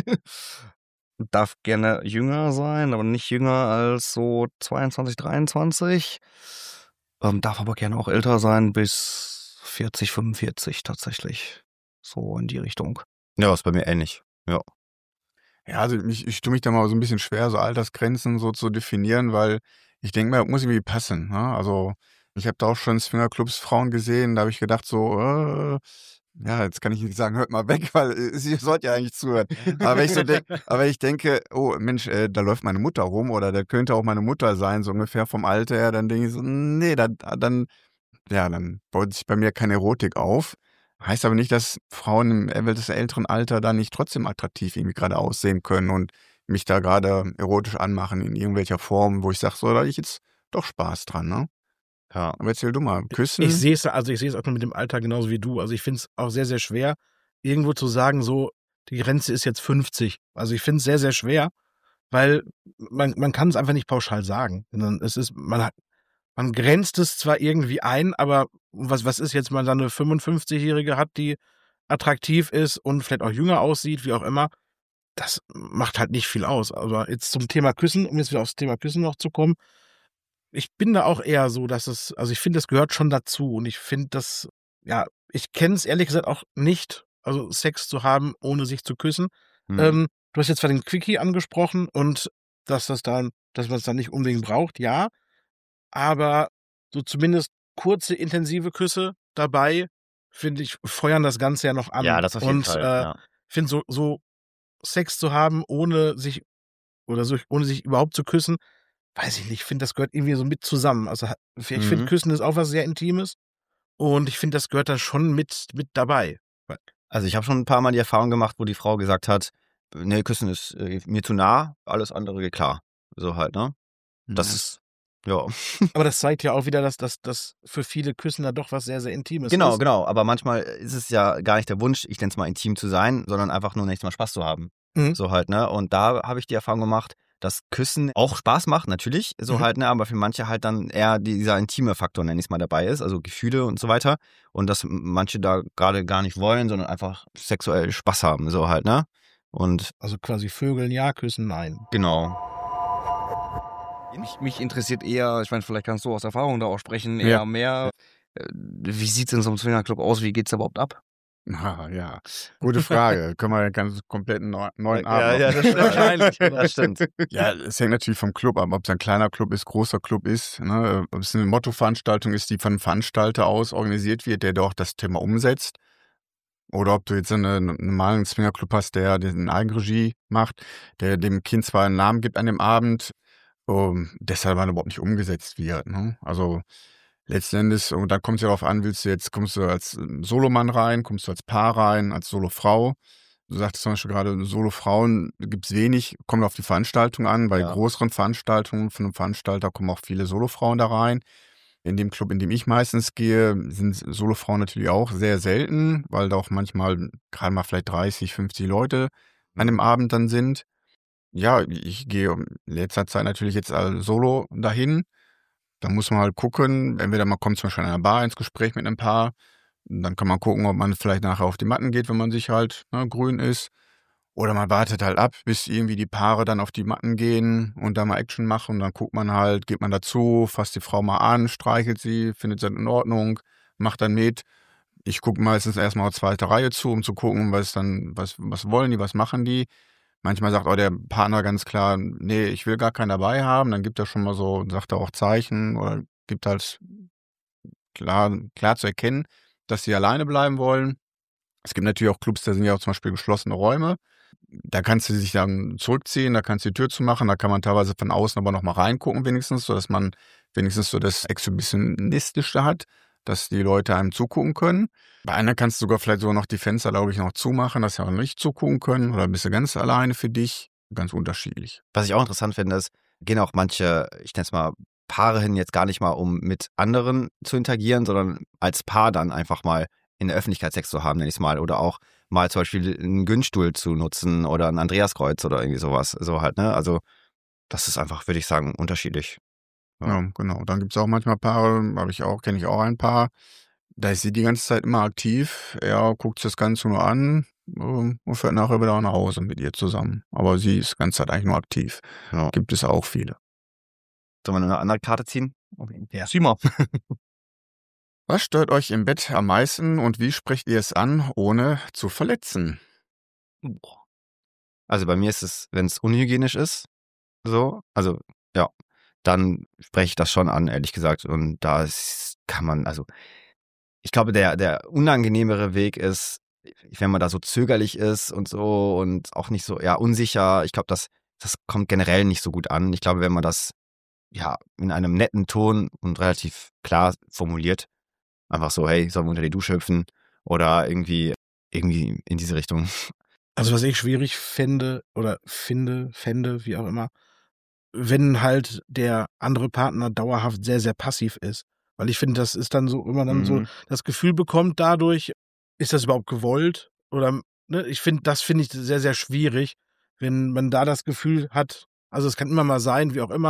darf gerne jünger sein, aber nicht jünger als so zweiundzwanzig, dreiundzwanzig. Ähm, darf aber gerne auch älter sein, bis vierzig, fünfundvierzig tatsächlich. So in die Richtung. Ja, ist bei mir ähnlich. Ja. ja, also ich, ich tue mich da mal so ein bisschen schwer, so Altersgrenzen so zu definieren, weil ich denke mir, das muss irgendwie passen. Ne? Also ich habe da auch schon Swingerclubs Frauen gesehen, da habe ich gedacht so, äh, ja, jetzt kann ich nicht sagen, hört mal weg, weil äh, ihr sollt ja eigentlich zuhören. Aber wenn ich so denke, aber wenn ich denke, oh Mensch, äh, da läuft meine Mutter rum oder da könnte auch meine Mutter sein, so ungefähr vom Alter her, dann denke ich so, nee, da, dann, ja, dann baut sich bei mir keine Erotik auf. Heißt aber nicht, dass Frauen im etwas älteren Alter da nicht trotzdem attraktiv irgendwie gerade aussehen können und mich da gerade erotisch anmachen in irgendwelcher Form, wo ich sage, so, da habe ich jetzt doch Spaß dran, ne? Ja. Aber erzähl du mal, küssen. Ich sehe es, also ich sehe es auch mit dem Alter genauso wie du. Also ich finde es auch sehr, sehr schwer, irgendwo zu sagen, so, die Grenze ist jetzt fünfzig. Also ich finde es sehr, sehr schwer, weil man, man kann es einfach nicht pauschal sagen. Sondern es ist, man hat, man grenzt es zwar irgendwie ein, aber was, was ist jetzt, wenn man da eine fünfundfünfzigjährige hat, die attraktiv ist und vielleicht auch jünger aussieht, wie auch immer, das macht halt nicht viel aus. Aber jetzt zum Thema Küssen, um jetzt wieder aufs Thema Küssen noch zu kommen, ich bin da auch eher so, dass es, also ich finde, das gehört schon dazu und ich finde das, ja, ich kenne es ehrlich gesagt auch nicht, also Sex zu haben, ohne sich zu küssen. Mhm. Ähm, du hast jetzt zwar den Quickie angesprochen und dass das dann, dass man es dann nicht unbedingt braucht, ja, aber so zumindest kurze, intensive Küsse dabei, finde ich, feuern das Ganze ja noch an. Ja, das auf jeden und, Fall. äh, Ja. finde so, so Sex zu haben, ohne sich oder so, ohne sich überhaupt zu küssen, weiß ich nicht, ich finde, das gehört irgendwie so mit zusammen. Also ich finde, Mhm. Küssen ist auch was sehr Intimes und ich finde, das gehört da schon mit, mit dabei. Also ich habe schon ein paar Mal die Erfahrung gemacht, wo die Frau gesagt hat, nee, Küssen ist äh, mir zu nah, alles andere geht klar. So halt, ne? Das Ja. ist, ja. Aber das zeigt ja auch wieder, dass das dass für viele Küssen da doch was sehr, sehr Intimes Genau, ist. genau. Aber manchmal ist es ja gar nicht der Wunsch, ich nenne es mal intim zu sein, sondern einfach nur nächstes Mal Spaß zu haben. Mhm. So halt, ne? Und da habe ich die Erfahrung gemacht, dass Küssen auch Spaß macht, natürlich, so Mhm. halt, ne? Aber für manche halt dann eher dieser intime Faktor, nenne ich es mal, dabei ist, also Gefühle und so weiter. Und dass manche da gerade gar nicht wollen, sondern einfach sexuell Spaß haben, so halt, ne? Und Also quasi Vögeln ja, Küssen nein. genau. Mich, mich interessiert eher, ich meine, vielleicht kannst du aus Erfahrung da auch sprechen, eher Ja. mehr, äh, wie sieht's in so einem Swingerclub aus, wie geht's da überhaupt ab? Ah, ja, gute Frage. Können wir einen ganz kompletten neu- neuen Ja, Abend ja, machen. das stimmt wahrscheinlich. Das stimmt. Ja, es hängt natürlich vom Club ab, ob es ein kleiner Club ist, großer Club ist, ne? Ob es eine Mottoveranstaltung ist, die von einem Veranstalter aus organisiert wird, der doch das Thema umsetzt. Oder ob du jetzt einen, einen normalen Swingerclub hast, der den Eigenregie macht, der dem Kind zwar einen Namen gibt an dem Abend, um, deshalb aber überhaupt nicht umgesetzt wird. Ne? Also letzten Endes, und dann kommt es ja darauf an, willst du jetzt, kommst du als Solomann rein, kommst du als Paar rein, als Solofrau. Du sagtest zum Beispiel gerade, Solofrauen gibt es wenig, kommt auf die Veranstaltung an. Bei Ja. größeren Veranstaltungen von einem Veranstalter kommen auch viele Solofrauen da rein. In dem Club, in dem ich meistens gehe, sind Solofrauen natürlich auch sehr selten, weil da auch manchmal gerade mal vielleicht dreißig, fünfzig Leute an dem Abend dann sind. Ja, ich gehe in letzter Zeit natürlich jetzt als Solo dahin. Da muss man halt gucken, entweder man kommt zum Beispiel in einer Bar ins Gespräch mit einem Paar, dann kann man gucken, ob man vielleicht nachher auf die Matten geht, wenn man sich halt ne, grün ist. Oder man wartet halt ab, bis irgendwie die Paare dann auf die Matten gehen und da mal Action machen. Und dann guckt man halt, geht man dazu, fasst die Frau mal an, streichelt sie, findet sie in Ordnung, macht dann mit. Ich gucke meistens erstmal auf zweite Reihe zu, um zu gucken, was dann, was, was wollen die, was machen die. Manchmal sagt auch der Partner ganz klar, nee, ich will gar keinen dabei haben. Dann gibt er schon mal so, sagt er auch Zeichen oder gibt halt klar, klar zu erkennen, dass sie alleine bleiben wollen. Es gibt natürlich auch Clubs, da sind ja auch zum Beispiel geschlossene Räume. Da kannst du dich dann zurückziehen, da kannst du die Tür zumachen, da kann man teilweise von außen aber noch mal reingucken wenigstens, sodass man wenigstens so das Exhibitionistische hat, dass die Leute einem zugucken können. Bei einer kannst du sogar vielleicht sogar noch die Fenster, glaube ich, noch zumachen, dass sie auch nicht zugucken können oder bist du ganz alleine für dich. Ganz unterschiedlich. Was ich auch interessant finde, ist, gehen auch manche, ich nenne es mal, Paare hin, jetzt gar nicht mal, um mit anderen zu interagieren, sondern als Paar dann einfach mal in der Öffentlichkeit Sex zu haben, nenne ich es mal. Oder auch mal zum Beispiel einen Günststuhl zu nutzen oder ein Andreaskreuz oder irgendwie sowas. So halt, ne? Also, das ist einfach, würde ich sagen, unterschiedlich. Ja, ja genau. Dann gibt es auch manchmal Paare, habe ich auch, kenne ich auch ein Paar. Da ist sie die ganze Zeit immer aktiv. Er guckt sich das Ganze nur an und fährt nachher wieder nach Hause mit ihr zusammen. Aber sie ist die ganze Zeit eigentlich nur aktiv. Ja. Gibt es auch viele. Sollen wir noch eine andere Karte ziehen? Ja. Sieh mal. Was stört euch im Bett am meisten und wie sprecht ihr es an, ohne zu verletzen? Also bei mir ist es, wenn es unhygienisch ist, so, also ja, dann spreche ich das schon an, ehrlich gesagt. Und da ist, kann man, also ich glaube, der, der unangenehmere Weg ist, wenn man da so zögerlich ist und so und auch nicht so, ja, unsicher. Ich glaube, das, das kommt generell nicht so gut an. Ich glaube, wenn man das ja in einem netten Ton und relativ klar formuliert, einfach so, hey, sollen wir unter die Dusche hüpfen oder irgendwie, irgendwie in diese Richtung. Also was ich schwierig fände oder finde, fände, wie auch immer, wenn halt der andere Partner dauerhaft sehr, sehr passiv ist. Weil ich finde, das ist dann so, wenn man dann Mhm. so das Gefühl bekommt dadurch, ist das überhaupt gewollt? Oder, ne, ich finde, das finde ich sehr, sehr schwierig, wenn man da das Gefühl hat, also es kann immer mal sein, wie auch immer,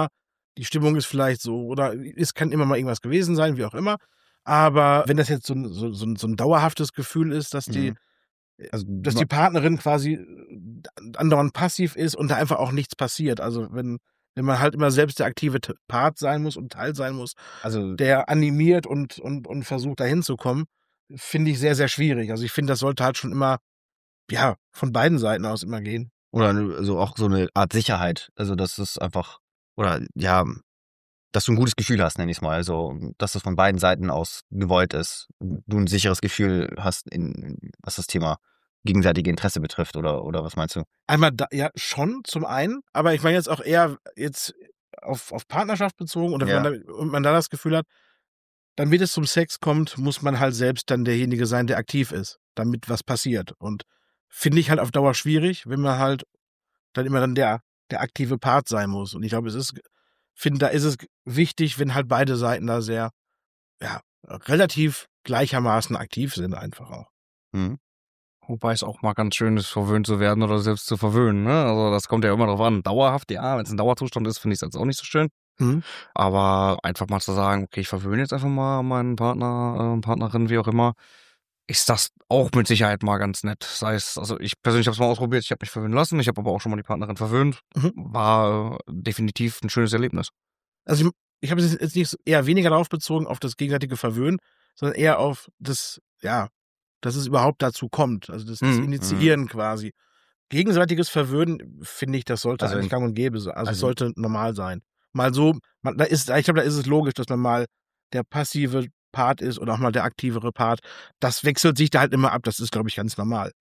die Stimmung ist vielleicht so, oder es kann immer mal irgendwas gewesen sein, wie auch immer. Aber wenn das jetzt so ein, so, so ein, so ein dauerhaftes Gefühl ist, dass die, Mhm. Also, dass die Partnerin quasi äh, andauernd passiv ist und da einfach auch nichts passiert. Also wenn, wenn man halt immer selbst der aktive T- Part sein muss und Teil sein muss, also der animiert und, und, und versucht, da hinzukommen, finde ich sehr, sehr schwierig. Also ich finde, das sollte halt schon immer, ja, von beiden Seiten aus immer gehen. oder so auch so eine Art Sicherheit. Also, dass es einfach, oder ja, dass du ein gutes Gefühl hast, nenne ich es mal. Also, dass das von beiden Seiten aus gewollt ist. Du ein sicheres Gefühl hast, in, was das Thema gegenseitige Interesse betrifft, oder, oder was meinst du? Einmal, da, ja, schon zum einen, aber ich meine jetzt auch eher jetzt auf, auf Partnerschaft bezogen oder Ja. wenn man da, und man da das Gefühl hat, dann, wenn es zum Sex kommt, muss man halt selbst dann derjenige sein, der aktiv ist, damit was passiert. Und finde ich halt auf Dauer schwierig, wenn man halt dann immer dann der, der aktive Part sein muss. Und ich glaube, es ist, finde, da ist es wichtig, wenn halt beide Seiten da sehr, ja, relativ gleichermaßen aktiv sind, einfach auch. Mhm. Wobei es auch mal ganz schön ist, verwöhnt zu werden oder selbst zu verwöhnen. Ne? Also das kommt ja immer drauf an. Dauerhaft, ja, wenn es ein Dauerzustand ist, finde ich es jetzt auch nicht so schön. Mhm. Aber einfach mal zu sagen, okay, ich verwöhne jetzt einfach mal meinen Partner, äh, Partnerin, wie auch immer, ist das auch mit Sicherheit mal ganz nett. Sei es, also ich persönlich habe es mal ausprobiert, ich habe mich verwöhnen lassen, ich habe aber auch schon mal die Partnerin verwöhnt. Mhm. War äh, definitiv ein schönes Erlebnis. Also ich, ich habe es jetzt nicht so, eher weniger darauf bezogen, auf das gegenseitige Verwöhnen, sondern eher auf das, ja, dass es überhaupt dazu kommt. Also das, das Mhm. Initiieren quasi. Gegenseitiges Verwöhnen, finde ich, das sollte Also eigentlich in- gang und gäbe sein. Also, es also- sollte normal sein. Mal so, man, da ist, ich glaube, da ist es logisch, dass man mal der passive Part ist oder auch mal der aktivere Part. Das wechselt sich da halt immer ab. Das ist, glaube ich, ganz normal.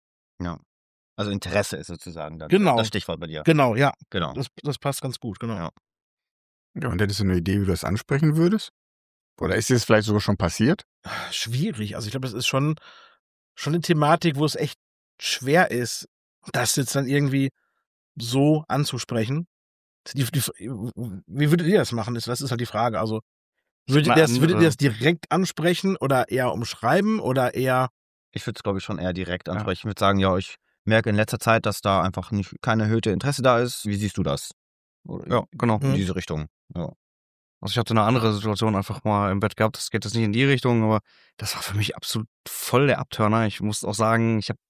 Also Interesse ist sozusagen dann Genau. das Stichwort bei dir. Genau, ja. Genau. Das, das passt ganz gut, genau. Ja. Ja, und hättest du eine Idee, wie du das ansprechen würdest? Oder ist dir das vielleicht sogar schon passiert? Schwierig. Also ich glaube, das ist schon, schon eine Thematik, wo es echt schwer ist, das jetzt dann irgendwie so anzusprechen. Die, die, wie würdet ihr das machen? Das ist halt die Frage. Also würdet ihr, eine das, würdet ihr andere- das direkt ansprechen oder eher umschreiben oder eher Ich würde es, glaube ich, schon eher direkt Ja. ansprechen. Ich würde sagen, ja, ich merke in letzter Zeit, dass da einfach nicht kein erhöhte Interesse da ist. Wie siehst du das? Oder Ja, genau. in Mhm. diese Richtung. Ja. Also ich hatte eine andere Situation einfach mal im Bett gehabt, das geht jetzt nicht in die Richtung, aber das war für mich absolut voll der Abturner. Ich muss auch sagen, ich habe,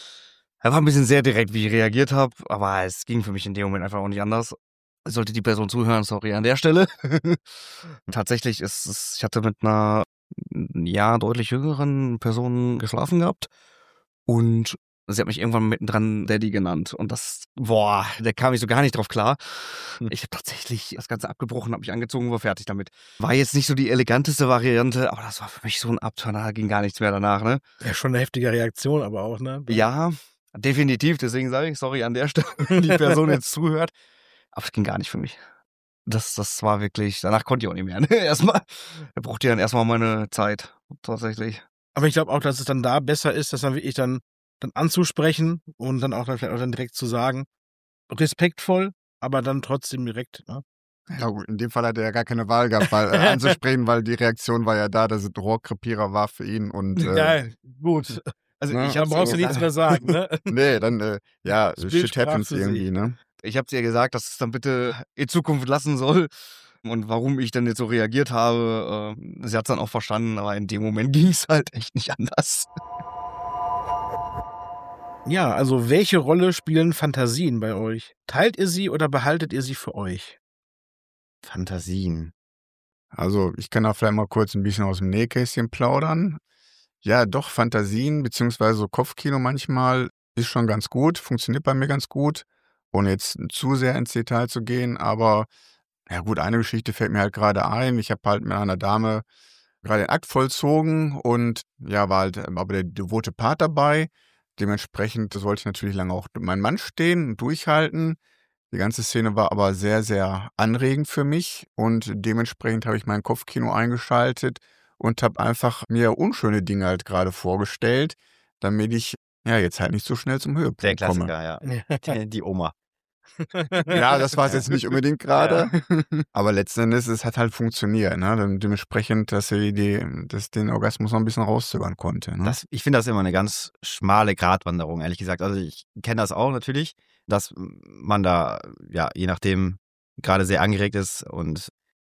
er war ein bisschen sehr direkt, wie ich reagiert habe, aber es ging für mich in dem Moment einfach auch nicht anders. Sollte die Person zuhören, sorry an der Stelle. Tatsächlich ist es, ich hatte mit einer, ja, deutlich jüngeren Person geschlafen gehabt und sie hat mich irgendwann mittendran Daddy genannt und das, boah, da kam ich so gar nicht drauf klar. Ich habe tatsächlich das Ganze abgebrochen, habe mich angezogen, war fertig damit. War jetzt nicht so die eleganteste Variante, aber das war für mich so ein Abturner, da ging gar nichts mehr danach, ne? ja schon eine heftige Reaktion, aber auch, ne? Ja, definitiv, deswegen sage ich, sorry an der Stelle, wenn die Person jetzt zuhört. Aber es ging gar nicht für mich. Das, das war wirklich, danach konnte ich auch nicht mehr. Ne? Erstmal, da brauchte ich dann erstmal meine Zeit, tatsächlich. Aber ich glaube auch, dass es dann da besser ist, das dann wirklich dann, dann anzusprechen und dann auch dann vielleicht auch dann direkt zu sagen, respektvoll, aber dann trotzdem direkt, ne? Ja gut, in dem Fall hat er ja gar keine Wahl gehabt, weil, äh, anzusprechen, weil die Reaktion war ja da, dass es ein Rohrkrepierer war für ihn und äh, Ja, gut. Also ne? ich da brauchst du nichts mehr sagen, ne? nee, dann äh, ja, Das Bild shit happens sprach für irgendwie, sich. ne? Ich habe ihr gesagt, dass es dann bitte in Zukunft lassen soll. Und warum ich dann jetzt so reagiert habe, äh, sie hat es dann auch verstanden, aber in dem Moment ging es halt echt nicht anders. Ja, also welche Rolle spielen Fantasien bei euch? Teilt ihr sie oder behaltet ihr sie für euch? Fantasien. Also ich kann da vielleicht mal kurz ein bisschen aus dem Nähkästchen plaudern. Ja, doch, Fantasien beziehungsweise so Kopfkino manchmal ist schon ganz gut, funktioniert bei mir ganz gut, ohne jetzt zu sehr ins Detail zu gehen, aber ja gut, eine Geschichte fällt mir halt gerade ein. Ich habe halt mit einer Dame gerade den Akt vollzogen und ja, war halt aber der devote Part dabei. Dementsprechend sollte ich natürlich lange auch mein Mann stehen und durchhalten. Die ganze Szene war aber sehr, sehr anregend für mich und dementsprechend habe ich mein Kopfkino eingeschaltet und habe einfach mir unschöne Dinge halt gerade vorgestellt, damit ich ja jetzt halt nicht so schnell zum Der Höhepunkt komme. Klassiker, ja. Die, die Oma. Ja, das war es jetzt nicht unbedingt gerade, aber letzten Endes, es hat halt funktioniert, ne? Dem- Dementsprechend, dass sie die, dass den Orgasmus noch ein bisschen rauszögern konnte. Ne? Das, ich finde das immer eine ganz schmale Gratwanderung, ehrlich gesagt. Also ich kenne das auch natürlich, dass man da, ja, je nachdem gerade sehr angeregt ist und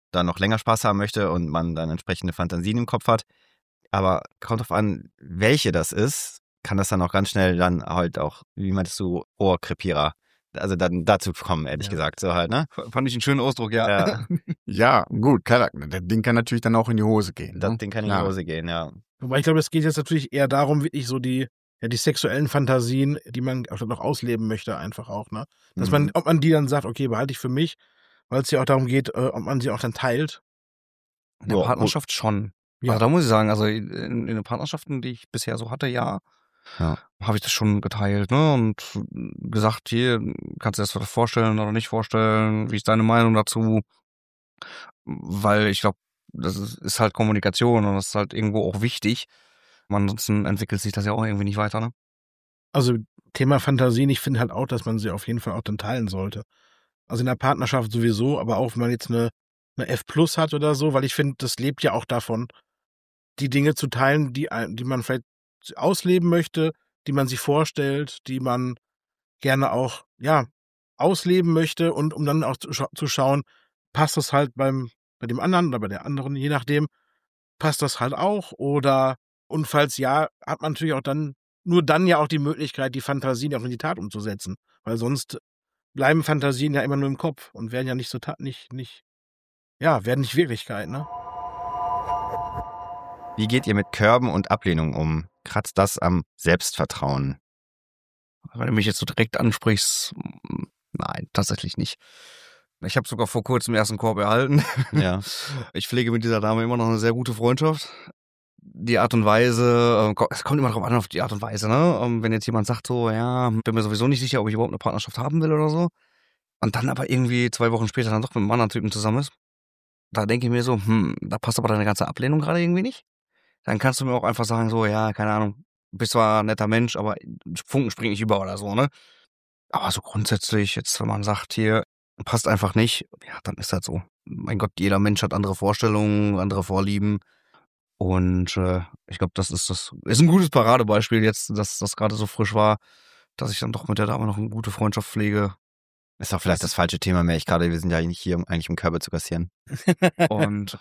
da noch länger Spaß haben möchte und man dann entsprechende Fantasien im Kopf hat. Aber kommt drauf an, welche das ist, kann das dann auch ganz schnell dann halt auch, wie meintest du, Ohrkrepierer, also dann dazu kommen, ehrlich Ja. gesagt, so halt, ne? Fand ich einen schönen Ausdruck, ja. Ja, Ja, gut, klar, das Ding kann natürlich dann auch in die Hose gehen. das Ne? Ding kann in die Klar. Hose gehen, ja. Wobei ich glaube, es geht jetzt natürlich eher darum, wirklich so die, ja, die sexuellen Fantasien, die man auch noch ausleben möchte, einfach auch, ne? Dass man, Mhm. ob man die dann sagt, okay, behalte ich für mich, weil es ja auch darum geht, äh, ob man sie auch dann teilt. In der Ja, Partnerschaft schon. Ja. Also da muss ich sagen, also in, in den Partnerschaften, die ich bisher so hatte, ja, Ja. habe ich das schon geteilt, ne? Und gesagt, hier, kannst du dir das vorstellen oder nicht vorstellen? Wie ist deine Meinung dazu? Weil ich glaube, das ist, ist halt Kommunikation und das ist halt irgendwo auch wichtig. Ansonsten entwickelt sich das ja auch irgendwie nicht weiter, ne? Also Thema Fantasien, ich finde halt auch, dass man sie auf jeden Fall auch dann teilen sollte. Also in der Partnerschaft sowieso, aber auch wenn man jetzt eine, eine F plus hat oder so, weil ich finde, das lebt ja auch davon, die Dinge zu teilen, die, ein- die man vielleicht ausleben möchte, die man sich vorstellt, die man gerne auch, ja, ausleben möchte und um dann auch zu, scha zu schauen, passt das halt beim, bei dem anderen oder bei der anderen, je nachdem, passt das halt auch oder, und falls ja, hat man natürlich auch dann, nur dann ja auch die Möglichkeit, die Fantasien auch in die Tat umzusetzen, weil sonst bleiben Fantasien ja immer nur im Kopf und werden ja nicht so, ta nicht, nicht, ja, werden nicht Wirklichkeit, ne? Wie geht ihr mit Körben und Ablehnung um? Kratzt das am Selbstvertrauen? Wenn du mich jetzt so direkt ansprichst, mm, nein, tatsächlich nicht. Ich habe sogar vor kurzem erst einen Korb erhalten. Ja. Ich pflege mit dieser Dame immer noch eine sehr gute Freundschaft. Die Art und Weise, äh, ko- es kommt immer drauf an, auf die Art und Weise, ne? Ähm, Wenn jetzt jemand sagt so, ja, bin mir sowieso nicht sicher, ob ich überhaupt eine Partnerschaft haben will oder so, und dann aber irgendwie zwei Wochen später dann doch mit einem anderen Typen zusammen ist, da denke ich mir so, hm, da passt aber deine ganze Ablehnung gerade irgendwie nicht. Dann kannst du mir auch einfach sagen so, ja, keine Ahnung, bist zwar ein netter Mensch, aber Funken springt nicht über oder so, ne? Aber so grundsätzlich, jetzt wenn man sagt, hier, passt einfach nicht, ja, dann ist das so. Mein Gott, jeder Mensch hat andere Vorstellungen, andere Vorlieben. Und äh, ich glaube, das ist das ist ein gutes Paradebeispiel jetzt, dass das gerade so frisch war, dass ich dann doch mit der Dame noch eine gute Freundschaft pflege. Ist auch vielleicht das falsche Thema mehr. Ich gerade, wir sind ja nicht hier, um eigentlich um Körbe zu kassieren. Und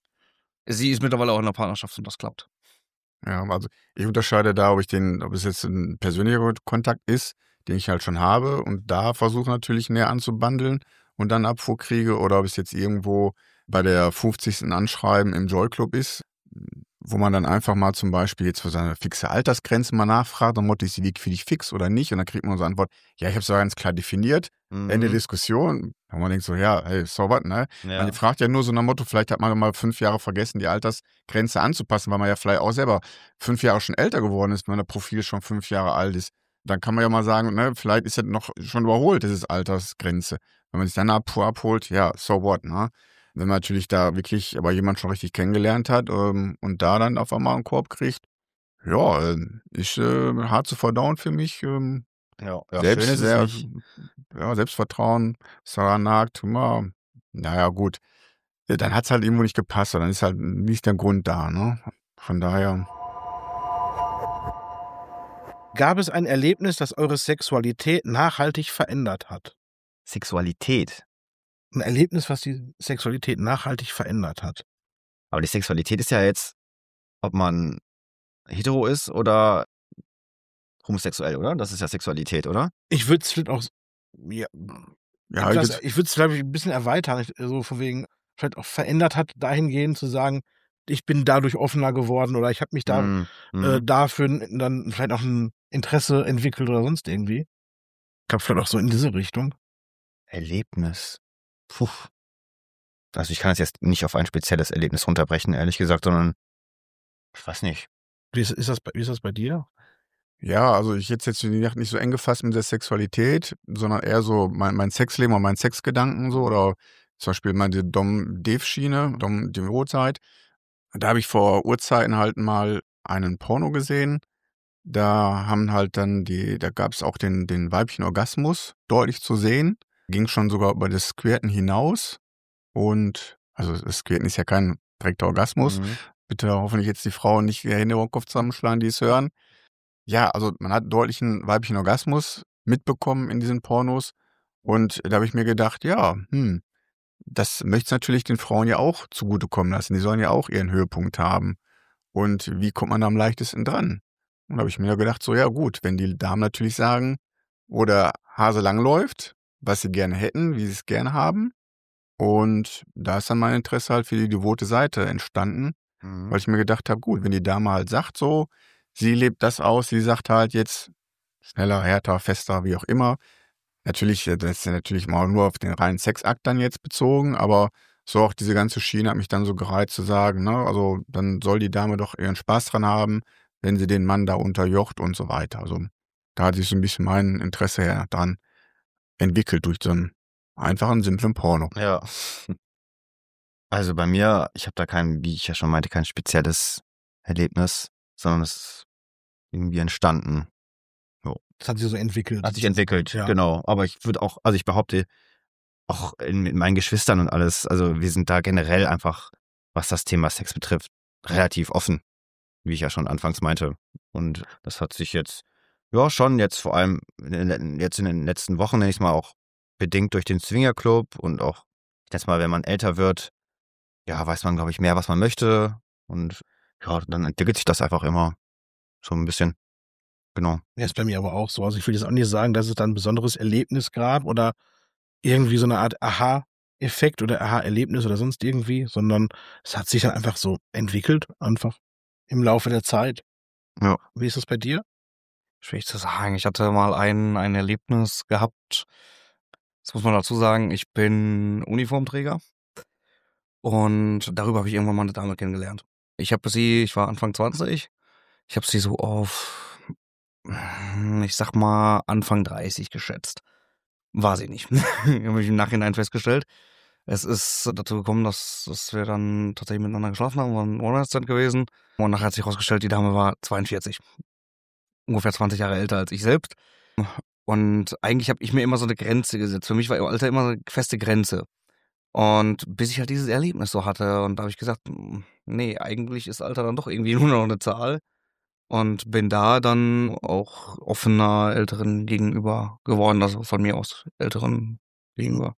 sie ist mittlerweile auch in einer Partnerschaft und das klappt. Ja, also ich unterscheide da, ob ich den, ob es jetzt ein persönlicher Kontakt ist, den ich halt schon habe und da versuche natürlich näher anzubandeln und dann Abfuhr kriege, oder ob es jetzt irgendwo bei der fünfzigsten Anschreiben im Joy Club ist, wo man dann einfach mal zum Beispiel jetzt für seine fixe Altersgrenze mal nachfragt, dann Motto, ist die für dich fix oder nicht? Und dann kriegt man so Antwort, ja, ich habe es ja ganz klar definiert. Mhm. Ende Diskussion. Und man denkt so, ja, hey, so was, ne? Ja. Man fragt ja nur so nach Motto, vielleicht hat man mal fünf Jahre vergessen, die Altersgrenze anzupassen, weil man ja vielleicht auch selber fünf Jahre schon älter geworden ist, wenn das Profil schon fünf Jahre alt ist. Dann kann man ja mal sagen, ne, vielleicht ist das noch schon überholt, dieses Altersgrenze. Wenn man sich dann Abfuhr abholt, ja, so what, ne? Wenn man natürlich da wirklich aber jemand schon richtig kennengelernt hat ähm, und da dann auf einmal einen Korb kriegt, ja, äh, ist äh, hart zu verdauen für mich. Ähm, Ja, ja, selbst schön ist sehr, es nicht. ja, Selbstvertrauen, Sarah nagt, immer, naja, gut. Ja, dann hat es halt irgendwo nicht gepasst, dann ist halt nicht der Grund da, ne? Von daher. Gab es ein Erlebnis, das eure Sexualität nachhaltig verändert hat? Sexualität. Ein Erlebnis, was die Sexualität nachhaltig verändert hat. Aber die Sexualität ist ja jetzt, ob man hetero ist oder homosexuell, oder? Das ist ja Sexualität, oder? Ich würde es vielleicht auch, ja, Ja, etwas, jetzt, ich würde es, glaube ich, ein bisschen erweitern, ich- so von wegen, vielleicht auch verändert hat, dahingehend zu sagen, ich bin dadurch offener geworden oder ich habe mich da Mhm. Mhm. äh, dafür n- dann vielleicht auch ein Interesse entwickelt oder sonst irgendwie. Ich glaube, vielleicht auch so in diese Richtung. Erlebnis. Puh. Also ich kann das jetzt nicht auf ein spezielles Erlebnis runterbrechen, ehrlich gesagt, sondern ich weiß nicht. Wie ist, ist, das, bei, wie ist das bei dir? ja, also ich jetzt jetzt die Nacht nicht so eng gefasst mit der Sexualität, sondern eher so mein, mein Sexleben und mein Sexgedanken so, oder zum Beispiel meine Dom-Dev-Schiene, Dom-Devo-Zeit. Da habe ich vor Urzeiten halt mal einen Porno gesehen. Da haben halt dann die, da gab es auch den, den weiblichen Orgasmus deutlich zu sehen. Ging schon sogar über das Squirten hinaus. Und, also das Squirten ist ja kein direkter Orgasmus. Mhm. Bitte hoffentlich jetzt die Frauen nicht die Hände über den Kopf zusammenschlagen, die es hören. Ja, also man hat deutlichen weiblichen Orgasmus mitbekommen in diesen Pornos. Und da habe ich mir gedacht, ja, hm, das möchte natürlich den Frauen ja auch zugutekommen lassen. Die sollen ja auch ihren Höhepunkt haben. Und wie kommt man da am leichtesten dran? Und da habe ich mir gedacht, so ja gut, wenn die Damen natürlich sagen, oder Hase lang läuft, was sie gerne hätten, wie sie es gerne haben. Und da ist dann mein Interesse halt für die devote Seite entstanden, Mhm. weil ich mir gedacht habe, gut, wenn die Dame halt sagt so, sie lebt das aus, sie sagt halt jetzt schneller, härter, fester, wie auch immer. Natürlich, das ist ja natürlich mal nur auf den reinen Sexakt dann jetzt bezogen, aber so auch diese ganze Schiene hat mich dann so gereizt zu sagen, ne, also dann soll die Dame doch ihren Spaß dran haben, wenn sie den Mann da unterjocht und so weiter. Also da hat sich so ein bisschen mein Interesse her dran entwickelt durch so einen einfachen, simplen Porno. Ja. Also bei mir, ich habe da kein, wie ich ja schon meinte, kein spezielles Erlebnis, sondern es ist irgendwie entstanden. Das hat sich so entwickelt. Hat sich entwickelt, Ja. genau. Aber ich würde auch, also ich behaupte, auch in, mit meinen Geschwistern und alles, also wir sind da generell einfach, was das Thema Sex betrifft, relativ offen, wie ich ja schon anfangs meinte. Und das hat sich jetzt, ja schon jetzt vor allem in den, jetzt in den letzten Wochen, nenne ich es mal, auch bedingt durch den Swingerclub und auch, ich nenne es mal, wenn man älter wird, ja, weiß man, glaube ich, mehr, was man möchte. Und ja, dann entwickelt sich das einfach immer so ein bisschen. Genau. Ja, ist bei mir aber auch so. Also ich will jetzt auch nicht sagen, dass es dann ein besonderes Erlebnis gab oder irgendwie so eine Art Aha-Effekt oder Aha-Erlebnis oder sonst irgendwie, sondern es hat sich dann einfach so entwickelt, einfach im Laufe der Zeit. Ja. Wie ist das bei dir? Schwierig zu sagen. Ich hatte mal ein, ein Erlebnis gehabt. Das muss man dazu sagen, ich bin Uniformträger und darüber habe ich irgendwann mal eine Dame kennengelernt. Ich habe sie, ich war Anfang zwanzig, ich habe sie so auf, ich sag mal, Anfang dreißig geschätzt. War sie nicht. Habe ich im Nachhinein festgestellt. Es ist dazu gekommen, dass, dass wir dann tatsächlich miteinander geschlafen haben, war ein One-Night-Stand gewesen. Und nachher hat sich herausgestellt, die Dame war zweiundvierzig. Ungefähr zwanzig Jahre älter als ich selbst. Und eigentlich habe ich mir immer so eine Grenze gesetzt. Für mich war Alter immer eine feste Grenze. Und bis ich halt dieses Erlebnis so hatte, und da habe ich gesagt, nee, eigentlich ist Alter dann doch irgendwie nur noch eine Zahl. Und bin da dann auch offener Älteren gegenüber geworden, also von mir aus Älteren gegenüber.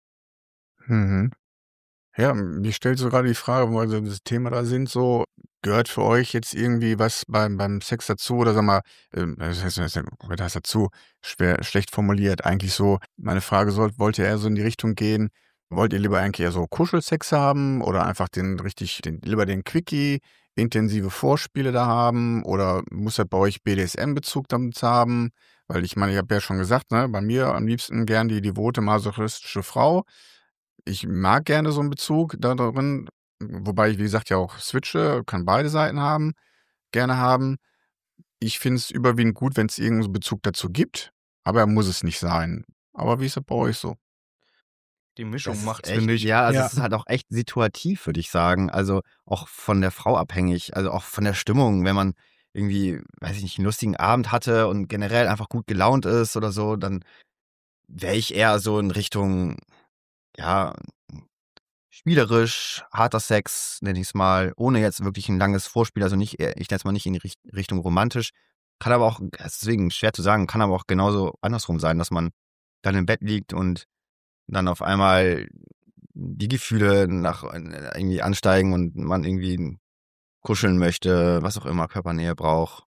Mhm. Ja, mir stellt so gerade die Frage, weil wir das Thema da sind, so, gehört für euch jetzt irgendwie was beim, beim Sex dazu oder sag mal, ähm, das heißt, das heißt dazu, schwer, schlecht formuliert, eigentlich so, meine Frage soll, wollt ihr eher so in die Richtung gehen, wollt ihr lieber eigentlich eher so Kuschelsex haben oder einfach den richtig, den, lieber den Quickie, intensive Vorspiele da haben oder muss das bei euch B D S M-Bezug damit haben? Weil ich meine, ich habe ja schon gesagt, ne, bei mir am liebsten gern die devote masochistische Frau. Ich mag gerne so einen Bezug da drin, wobei ich, wie gesagt, ja auch switche, kann beide Seiten haben, gerne haben. Ich finde es überwiegend gut, wenn es irgendeinen so Bezug dazu gibt, aber er muss es nicht sein. Aber wie ist das bei euch so? Die Mischung Das ist macht's, echt, finde ich. ja, also Ja. es ist halt auch echt situativ, würde ich sagen. Also auch von der Frau abhängig, also auch von der Stimmung. Wenn man irgendwie, weiß ich nicht, einen lustigen Abend hatte und generell einfach gut gelaunt ist oder so, dann wäre ich eher so in Richtung, ja, spielerisch, harter Sex, nenne ich es mal, ohne jetzt wirklich ein langes Vorspiel, also nicht, eher- ich nenne es mal nicht in die Richt- Richtung romantisch. Kann aber auch, deswegen schwer zu sagen, kann aber auch genauso andersrum sein, dass man dann im Bett liegt und dann auf einmal die Gefühle nach irgendwie ansteigen und man irgendwie kuscheln möchte, was auch immer, Körpernähe braucht.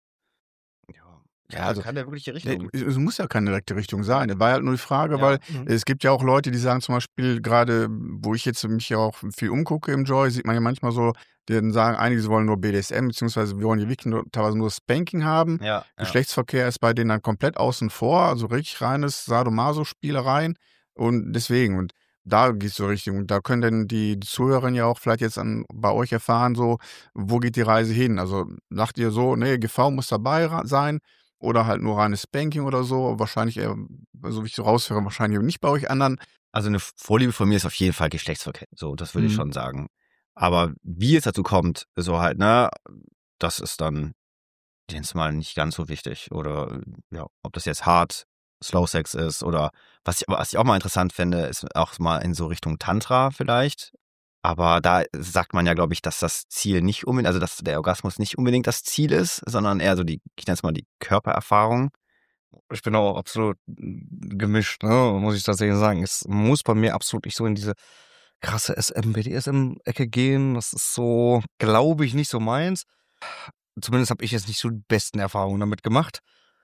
Ja, Ja, also, kann der wirkliche Nee, Richtung. Es muss ja keine direkte Richtung sein. Das war halt nur die Frage, Ja. weil Mhm. es gibt ja auch Leute, die sagen zum Beispiel, gerade wo ich jetzt mich ja auch viel umgucke im Joy, sieht man ja manchmal so, die dann sagen, einige sie wollen nur B D S M, beziehungsweise wir wollen ja wirklich nur, teilweise nur Spanking haben. Ja, ja. Geschlechtsverkehr ist bei denen dann komplett außen vor, also richtig reines Sadomaso-Spielereien. Und deswegen, und da gehst du richtig. Und da können dann die, die Zuhörerinnen ja auch vielleicht jetzt an, bei euch erfahren, so, wo geht die Reise hin? Also sagt ihr so, nee, G V muss dabei ra- sein oder halt nur reines Spanking oder so. Wahrscheinlich eher, so wie ich so raushöre, wahrscheinlich nicht bei euch anderen. Also eine Vorliebe von mir ist auf jeden Fall Geschlechtsverkehr. So, das würde ich Mhm. schon sagen. Aber wie es dazu kommt, so halt, ne, das ist dann jetzt mal nicht ganz so wichtig. Oder ja, ob das jetzt hart Slow Sex ist oder was ich, was ich auch mal interessant fände, ist auch mal in so Richtung Tantra vielleicht. Aber da sagt man ja, glaube ich, dass das Ziel nicht unbedingt, also dass der Orgasmus nicht unbedingt das Ziel ist, sondern eher so die, ich nenne es mal die Körpererfahrung. Ich bin auch absolut gemischt, ne, muss ich tatsächlich sagen. Es muss bei mir absolut nicht so in diese krasse S M, B D S M-Ecke gehen. Das ist so, glaube ich, nicht so meins. Zumindest habe ich jetzt nicht so die besten Erfahrungen damit gemacht.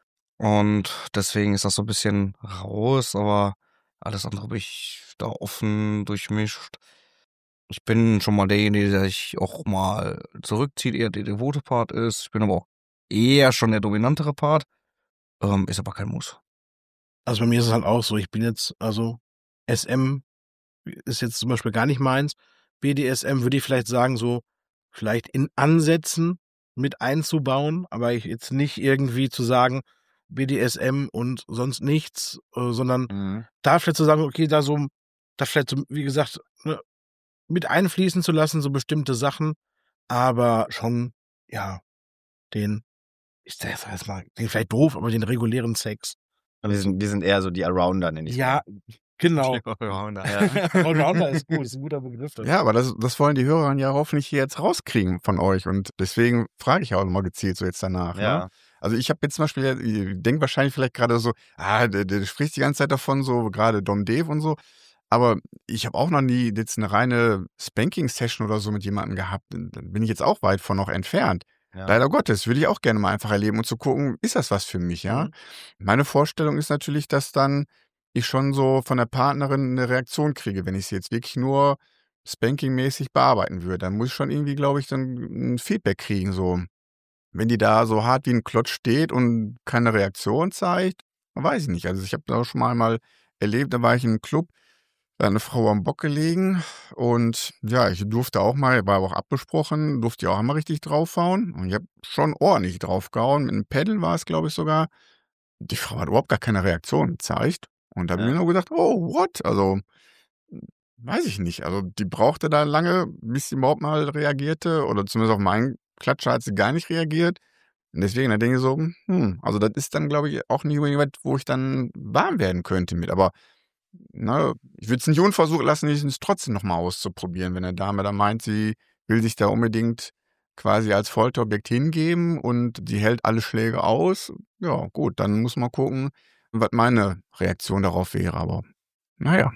Und deswegen ist das so ein bisschen raus, aber alles andere bin ich da offen, durchmischt. Ich bin schon mal derjenige, der sich auch mal zurückzieht, eher der devote Part ist. Ich bin aber auch eher schon der dominantere Part. Ähm, ist aber kein Muss. Also bei mir ist es halt auch so, ich bin jetzt, also S M ist jetzt zum Beispiel gar nicht meins. B D S M würde ich vielleicht sagen, so vielleicht in Ansätzen mit einzubauen, aber ich jetzt nicht irgendwie zu sagen, B D S M und sonst nichts, äh, sondern Mhm. da vielleicht zu sagen, okay, da so, da vielleicht so, wie gesagt, ne, mit einfließen zu lassen, so bestimmte Sachen, aber schon, ja, den, ich sag jetzt mal, den vielleicht doof, aber den regulären Sex. Wir sind, wir sind eher so die Arounder, nenne ich Ja, genau. Allrounder. Allrounder ist gut, ist ein guter Begriff. dafür. Ja, aber das, das wollen die Hörer ja hoffentlich hier jetzt rauskriegen von euch. Und deswegen frage ich auch immer gezielt so jetzt danach. Ne? Ja. Also ich habe jetzt zum Beispiel, ich denke wahrscheinlich vielleicht gerade so, ah, der, der spricht die ganze Zeit davon, so gerade Dom Dave und so. Aber ich habe auch noch nie jetzt eine reine Spanking-Session oder so mit jemandem gehabt. Da bin ich jetzt auch weit von noch entfernt. Ja. Leider Gottes, würde ich auch gerne mal einfach erleben und zu gucken, ist das was für mich, ja? Mhm. Meine Vorstellung ist natürlich, dass dann ich schon so von der Partnerin eine Reaktion kriege, wenn ich sie jetzt wirklich nur Spanking-mäßig bearbeiten würde. Dann muss ich schon irgendwie, glaube ich, dann ein Feedback kriegen, so. Wenn die da so hart wie ein Klotz steht und keine Reaktion zeigt, weiß ich nicht. Also ich habe da schon mal, mal erlebt, da war ich in einem Club, da hat eine Frau am Bock gelegen und ja, ich durfte auch mal, war aber auch abgesprochen, durfte ja auch einmal richtig draufhauen und ich habe schon ordentlich draufgehauen, mit einem Pedal war es, glaube ich, sogar. Die Frau hat überhaupt gar keine Reaktion gezeigt und da habe ich Ja. mir nur gedacht, oh, what? Also, weiß ich nicht. Also die brauchte da lange, bis sie überhaupt mal reagierte oder zumindest auf meinen Klatscher hat sie gar nicht reagiert. Und deswegen, da denke ich so, hm, also das ist dann, glaube ich, auch nicht unbedingt was, wo ich dann warm werden könnte mit. Aber na, ich würde es nicht unversucht lassen, es trotzdem nochmal auszuprobieren, wenn eine Dame da meint, sie will sich da unbedingt quasi als Folterobjekt hingeben und die hält alle Schläge aus. Ja, gut, dann muss man gucken, was meine Reaktion darauf wäre. Aber naja.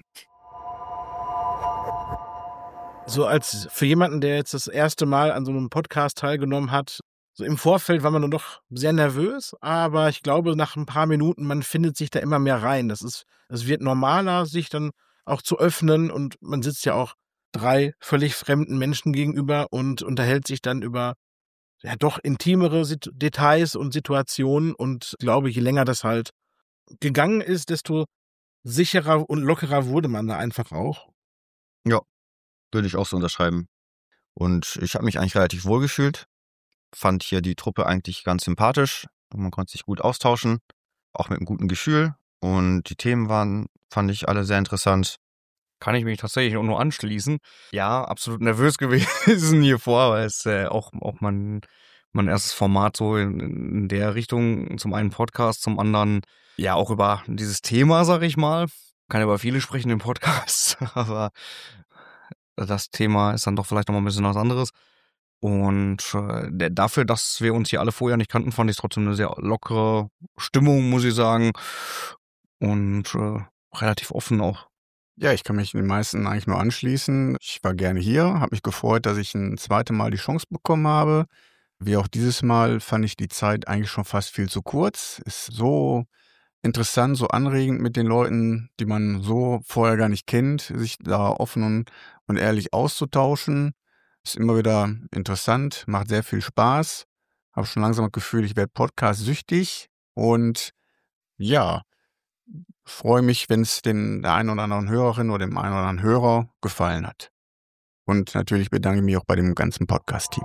So als für jemanden, der jetzt das erste Mal an so einem Podcast teilgenommen hat, so im Vorfeld war man dann doch sehr nervös, aber ich glaube, nach ein paar Minuten, man findet sich da immer mehr rein. Das ist, es wird normaler, sich dann auch zu öffnen und man sitzt ja auch drei völlig fremden Menschen gegenüber und unterhält sich dann über ja doch intimere Sit- Details und Situationen und ich glaube, je länger das halt gegangen ist, desto sicherer und lockerer wurde man da einfach auch. Würde ich auch so unterschreiben. Und ich habe mich eigentlich relativ wohl gefühlt. Fand hier die Truppe eigentlich ganz sympathisch. Man konnte sich gut austauschen, auch mit einem guten Gefühl. Und die Themen waren, fand ich, alle sehr interessant. Kann ich mich tatsächlich auch nur anschließen. Ja, absolut nervös gewesen hier vor, weil es äh, auch, auch mein, mein erstes Format so in, in der Richtung, zum einen Podcast, zum anderen ja auch über dieses Thema, sag ich mal. Kann über viele sprechen im Podcast, aber das Thema ist dann doch vielleicht nochmal ein bisschen was anderes. Und äh, dafür, dass wir uns hier alle vorher nicht kannten, fand ich es trotzdem eine sehr lockere Stimmung, muss ich sagen. Und äh, relativ offen auch. Ja, ich kann mich den meisten eigentlich nur anschließen. Ich war gerne hier, habe mich gefreut, dass ich ein zweites Mal die Chance bekommen habe. Wie auch dieses Mal fand ich die Zeit eigentlich schon fast viel zu kurz. Ist so interessant, so anregend mit den Leuten, die man so vorher gar nicht kennt, sich da offen und, und ehrlich auszutauschen. Ist immer wieder interessant, macht sehr viel Spaß. Habe schon langsam das Gefühl, ich werde Podcast-süchtig und ja, freue mich, wenn es den der einen oder anderen Hörerin oder dem einen oder anderen Hörer gefallen hat. Und natürlich bedanke ich mich auch bei dem ganzen Podcast-Team.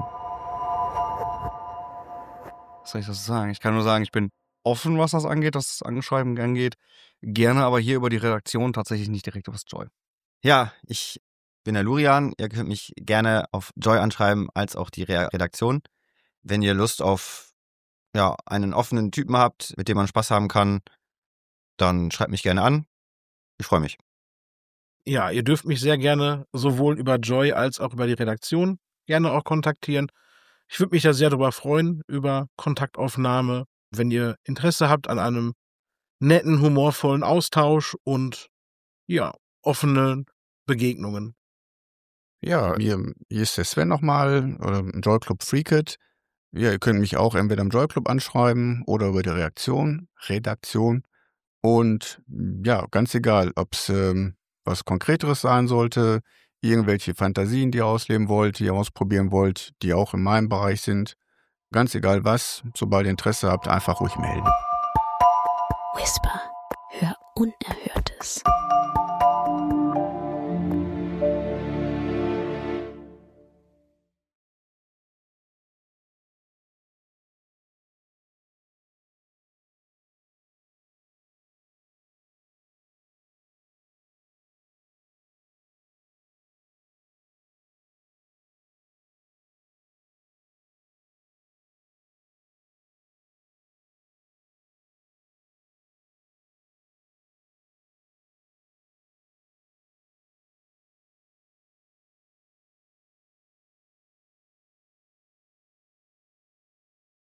Was soll ich das sagen? Ich kann nur sagen, ich bin offen, was das angeht, was das Anschreiben angeht. Gerne, aber hier über die Redaktion tatsächlich nicht direkt über das Joy. Ja, ich bin der Lurian. Ihr könnt mich gerne auf Joy anschreiben, als auch die Re- Redaktion. Wenn ihr Lust auf ja, einen offenen Typen habt, mit dem man Spaß haben kann, dann schreibt mich gerne an. Ich freue mich. Ja, ihr dürft mich sehr gerne sowohl über Joy als auch über die Redaktion gerne auch kontaktieren. Ich würde mich da sehr darüber freuen, über Kontaktaufnahme, wenn ihr Interesse habt an einem netten, humorvollen Austausch und ja, offenen Begegnungen. Ja, hier, hier ist der Sven nochmal, oder im Joy Club Freakit. Ja, ihr könnt mich auch entweder im Joy Club anschreiben oder über die Reaktion, Redaktion. Und ja, ganz egal, ob es ähm, was Konkreteres sein sollte, irgendwelche Fantasien, die ihr ausleben wollt, die ihr ausprobieren wollt, die auch in meinem Bereich sind. Ganz egal was, sobald ihr Interesse habt, einfach ruhig melden. Whisper, hör Unerhörtes.